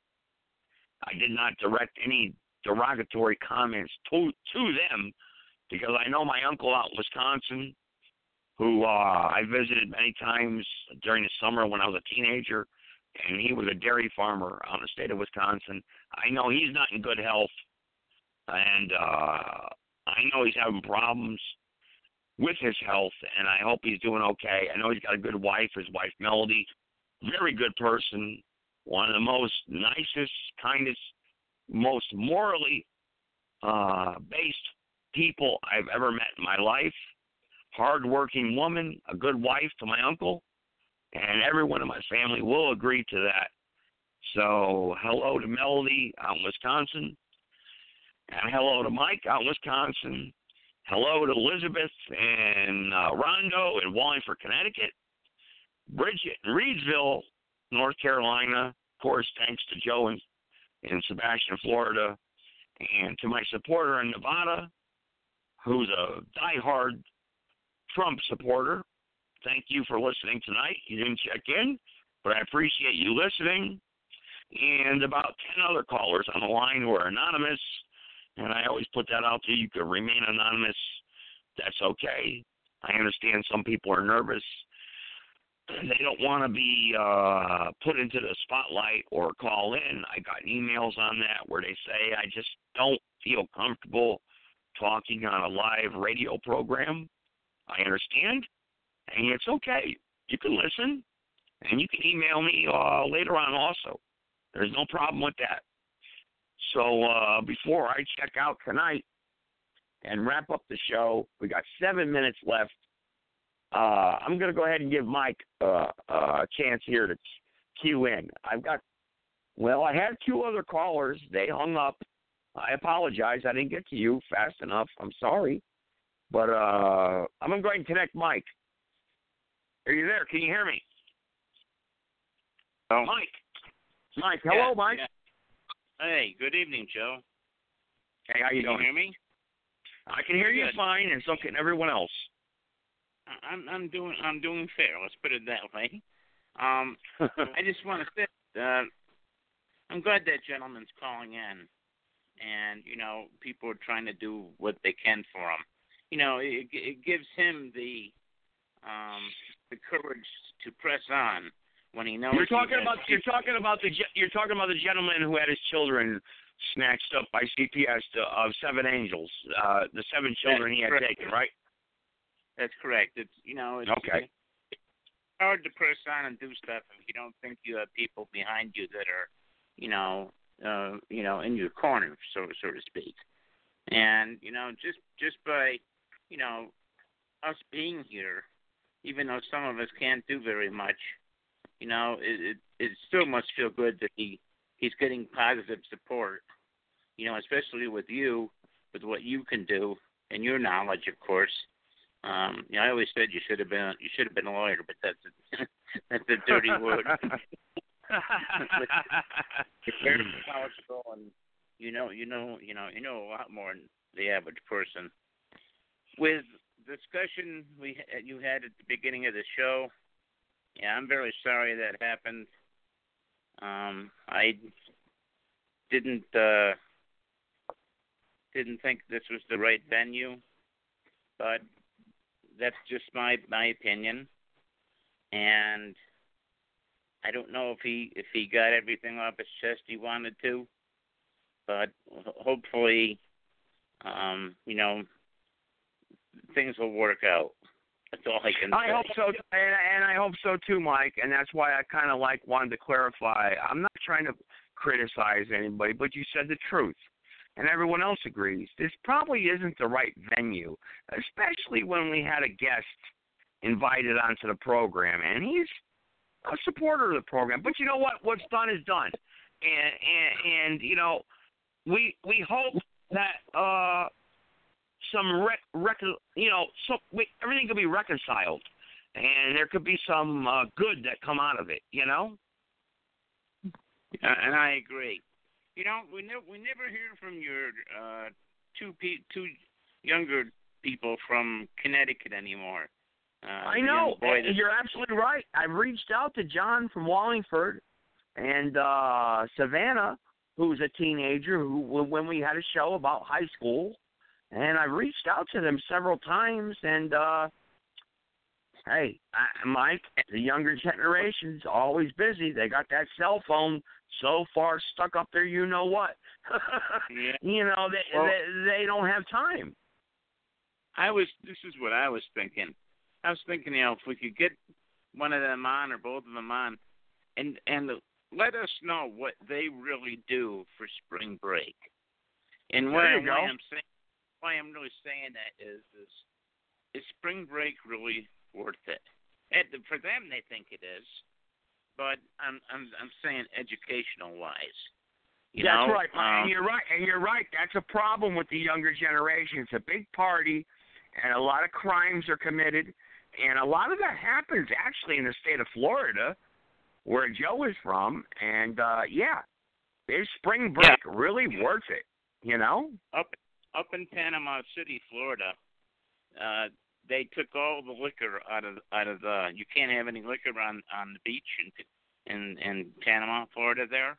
I did not direct any derogatory comments to to them because I know my uncle out in Wisconsin, who uh, I visited many times during the summer when I was a teenager, and he was a dairy farmer out in the state of Wisconsin. I know he's not in good health, and uh, I know he's having problems with his health, and I hope he's doing okay. I know he's got a good wife, his wife Melody, very good person, one of the most nicest, kindest, most morally uh, based people I've ever met in my life. Hard-working woman, a good wife to my uncle, and everyone in my family will agree to that. So hello to Melody out in Wisconsin, and hello to Mike out in Wisconsin. Hello to Elizabeth and uh, Rondo in Wallingford, Connecticut. Bridget in Reidsville, North Carolina. Of course, thanks to Joe in, in Sebastian, Florida. And to my supporter in Nevada, who's a diehard Trump supporter. Thank you for listening tonight. You didn't check in, but I appreciate you listening. And about ten other callers on the line who are anonymous. And I always put that out there. You can remain anonymous. That's okay. I understand some people are nervous. They don't want to be uh, put into the spotlight or call in. I got emails on that where they say, I just don't feel comfortable talking on a live radio program. I understand. And it's okay. You can listen. And you can email me uh, later on also. There's no problem with that. So uh, before I check out tonight and wrap up the show, we got seven minutes left. Uh, I'm going to go ahead and give Mike uh, uh, a chance here to cue in. I've got, well, I had two other callers. They hung up. I apologize. I didn't get to you fast enough. I'm sorry. But uh, I'm going to go ahead and connect Mike. Are you there? Can you hear me? Oh. Mike. Mike. Hello, yeah, Mike. Yeah. Hey, good evening, Joe. Hey, how you can doing? You hear me? I can hear you Good. fine, and so can everyone else. I'm I'm doing I'm doing fair. Let's put it that way. Um, I just want to say uh, I'm glad that gentleman's calling in, and you know people are trying to do what they can for him. You know, it, it gives him the um, the courage to press on when he knows. You're talking he about has you're talking about the ge- you're talking about the gentleman who had his children snatched up by C P S to, of seven angels, uh, the seven children he had correct. taken, right? That's correct. It's you know it's, Okay. it's hard to press on and do stuff if you don't think you have people behind you that are, you know, uh, you know, in your corner, so so to speak. And you know, just just by, you know, us being here, even though some of us can't do very much, you know, it it, it still must feel good that he he's getting positive support. You know, especially with you, with what you can do and your knowledge, of course. Um, you know, I always said you should have been you should have been a lawyer, but that's a, that's a dirty word. You're very knowledgeable, and you know, you know, you know, you know a lot more than the average person. With discussion we you had at the beginning of the show, yeah, I'm very sorry that happened. Um, I didn't uh, didn't think this was the right venue, but that's just my my opinion. And I don't know if he if he got everything off his chest he wanted to, but hopefully, um, you know, things will work out. That's all I can I say. hope so, and, and I hope so too, Mike. And that's why I kind of like wanted to clarify. I'm not trying to criticize anybody, but you said the truth, and everyone else agrees. This probably isn't the right venue, especially when we had a guest invited onto the program, and he's a supporter of the program. But you know what? What's done is done, and and, and you know, we we hope that uh, some rec, rec you know, so we, everything could be reconciled, and there could be some uh, good that come out of it. You know. Uh, and I agree. You know, we never we never hear from your uh, two pe- two younger people from Connecticut anymore. Uh, I know. And you're absolutely right. I've reached out to John from Wallingford and uh, Savannah, who's a teenager, who when we had a show about high school, and I reached out to them several times. And uh, hey, I, Mike, the younger generation's always busy. They got that cell phone so far stuck up there, you know what? yeah. You know, they, well, they they don't have time. I was. This is what I was thinking. I was thinking, you know, if we could get one of them on or both of them on, and and let us know what they really do for spring break. And why, why I'm saying, why I'm really saying that is, is, is spring break really worth it? And for them, they think it is, but I'm I'm I'm saying educational wise. You That's know? right, um, and you're right, and you're right. That's a problem with the younger generation. It's a big party, and a lot of crimes are committed. And a lot of that happens actually in the state of Florida, where Joe is from. And, uh, yeah, is spring break yeah. really worth it, you know? Up up in Panama City, Florida, uh, they took all the liquor out of out of the – you can't have any liquor on, on the beach in, in, in Panama, Florida there.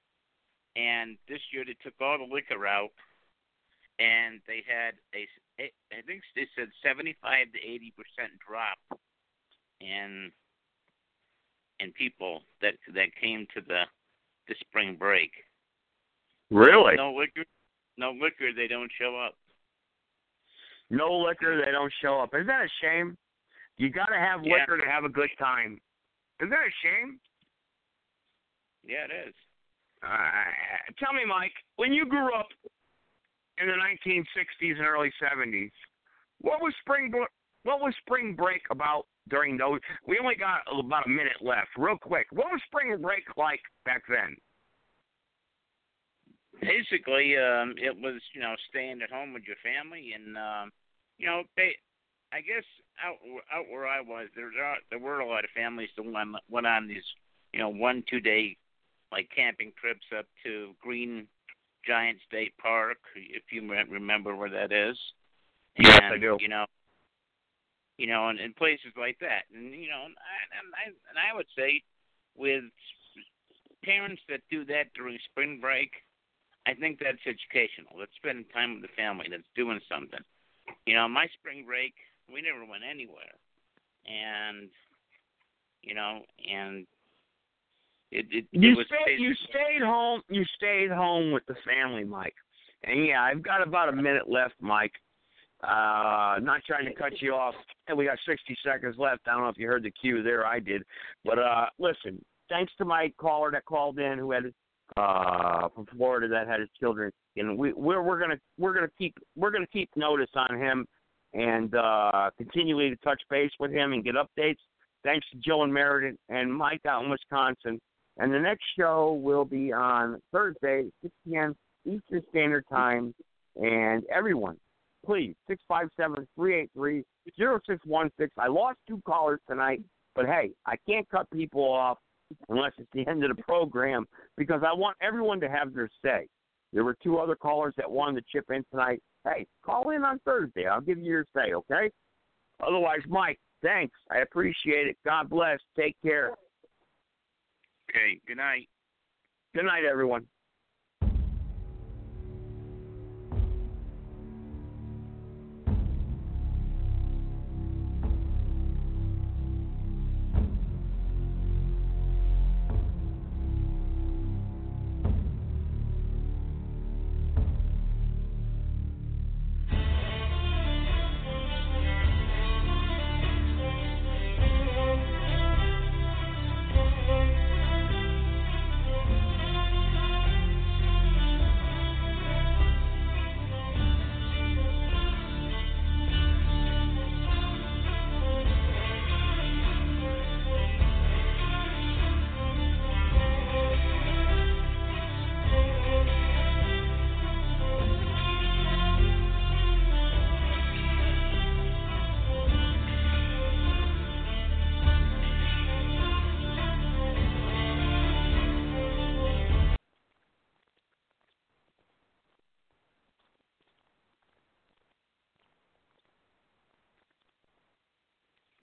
And this year they took all the liquor out, and they had a – I think they said seventy-five to eighty percent drop in in people that that came to the the spring break. Really? No liquor, no liquor. They don't show up. No liquor. They don't show up. Isn't that a shame? You got to have yeah. liquor to have a good time. Isn't that a shame? Yeah, it is. Uh, tell me, Mike, when you grew up in the nineteen sixties and early seventies, what was spring what was spring break about during those? We only got about a minute left. Real quick, what was spring break like back then? Basically, um, it was you know staying at home with your family, and um, you know they. I guess out out where I was, there are, there were a lot of families that went went on these you know one two day like camping trips up to Green Giant State Park, if you remember where that is. Yes, and, I do. You know, you know, and, and places like that, and you know, and I, and I and I would say, with parents that do that during spring break, I think that's educational. That's spending time with the family. That's doing something. You know, my spring break, we never went anywhere, and you know, and. It, it, you it was stayed. You stayed home. You stayed home with the family, Mike. And yeah, I've got about a minute left, Mike. Uh, not trying to cut you off. And we got sixty seconds left. I don't know if you heard the cue there. I did. But uh, listen, thanks to my caller that called in, who had uh, from Florida that had his children. And we we're we're gonna we're gonna keep we're gonna keep notice on him and uh, continually to touch base with him and get updates. Thanks to Joe and Meredith and Mike out in Wisconsin. And the next show will be on Thursday, six p.m. Eastern Standard Time. And everyone, please, six five seven, three eight three, zero six one six. I lost two callers tonight, but hey, I can't cut people off. unless it's the end of the program, because I want everyone to have their say. There were two other callers that wanted to chip in tonight. Hey, call in on Thursday. I'll give you your say, okay? Otherwise, Mike, thanks. I appreciate it. God bless. Take care. Okay, good night. Good night, everyone.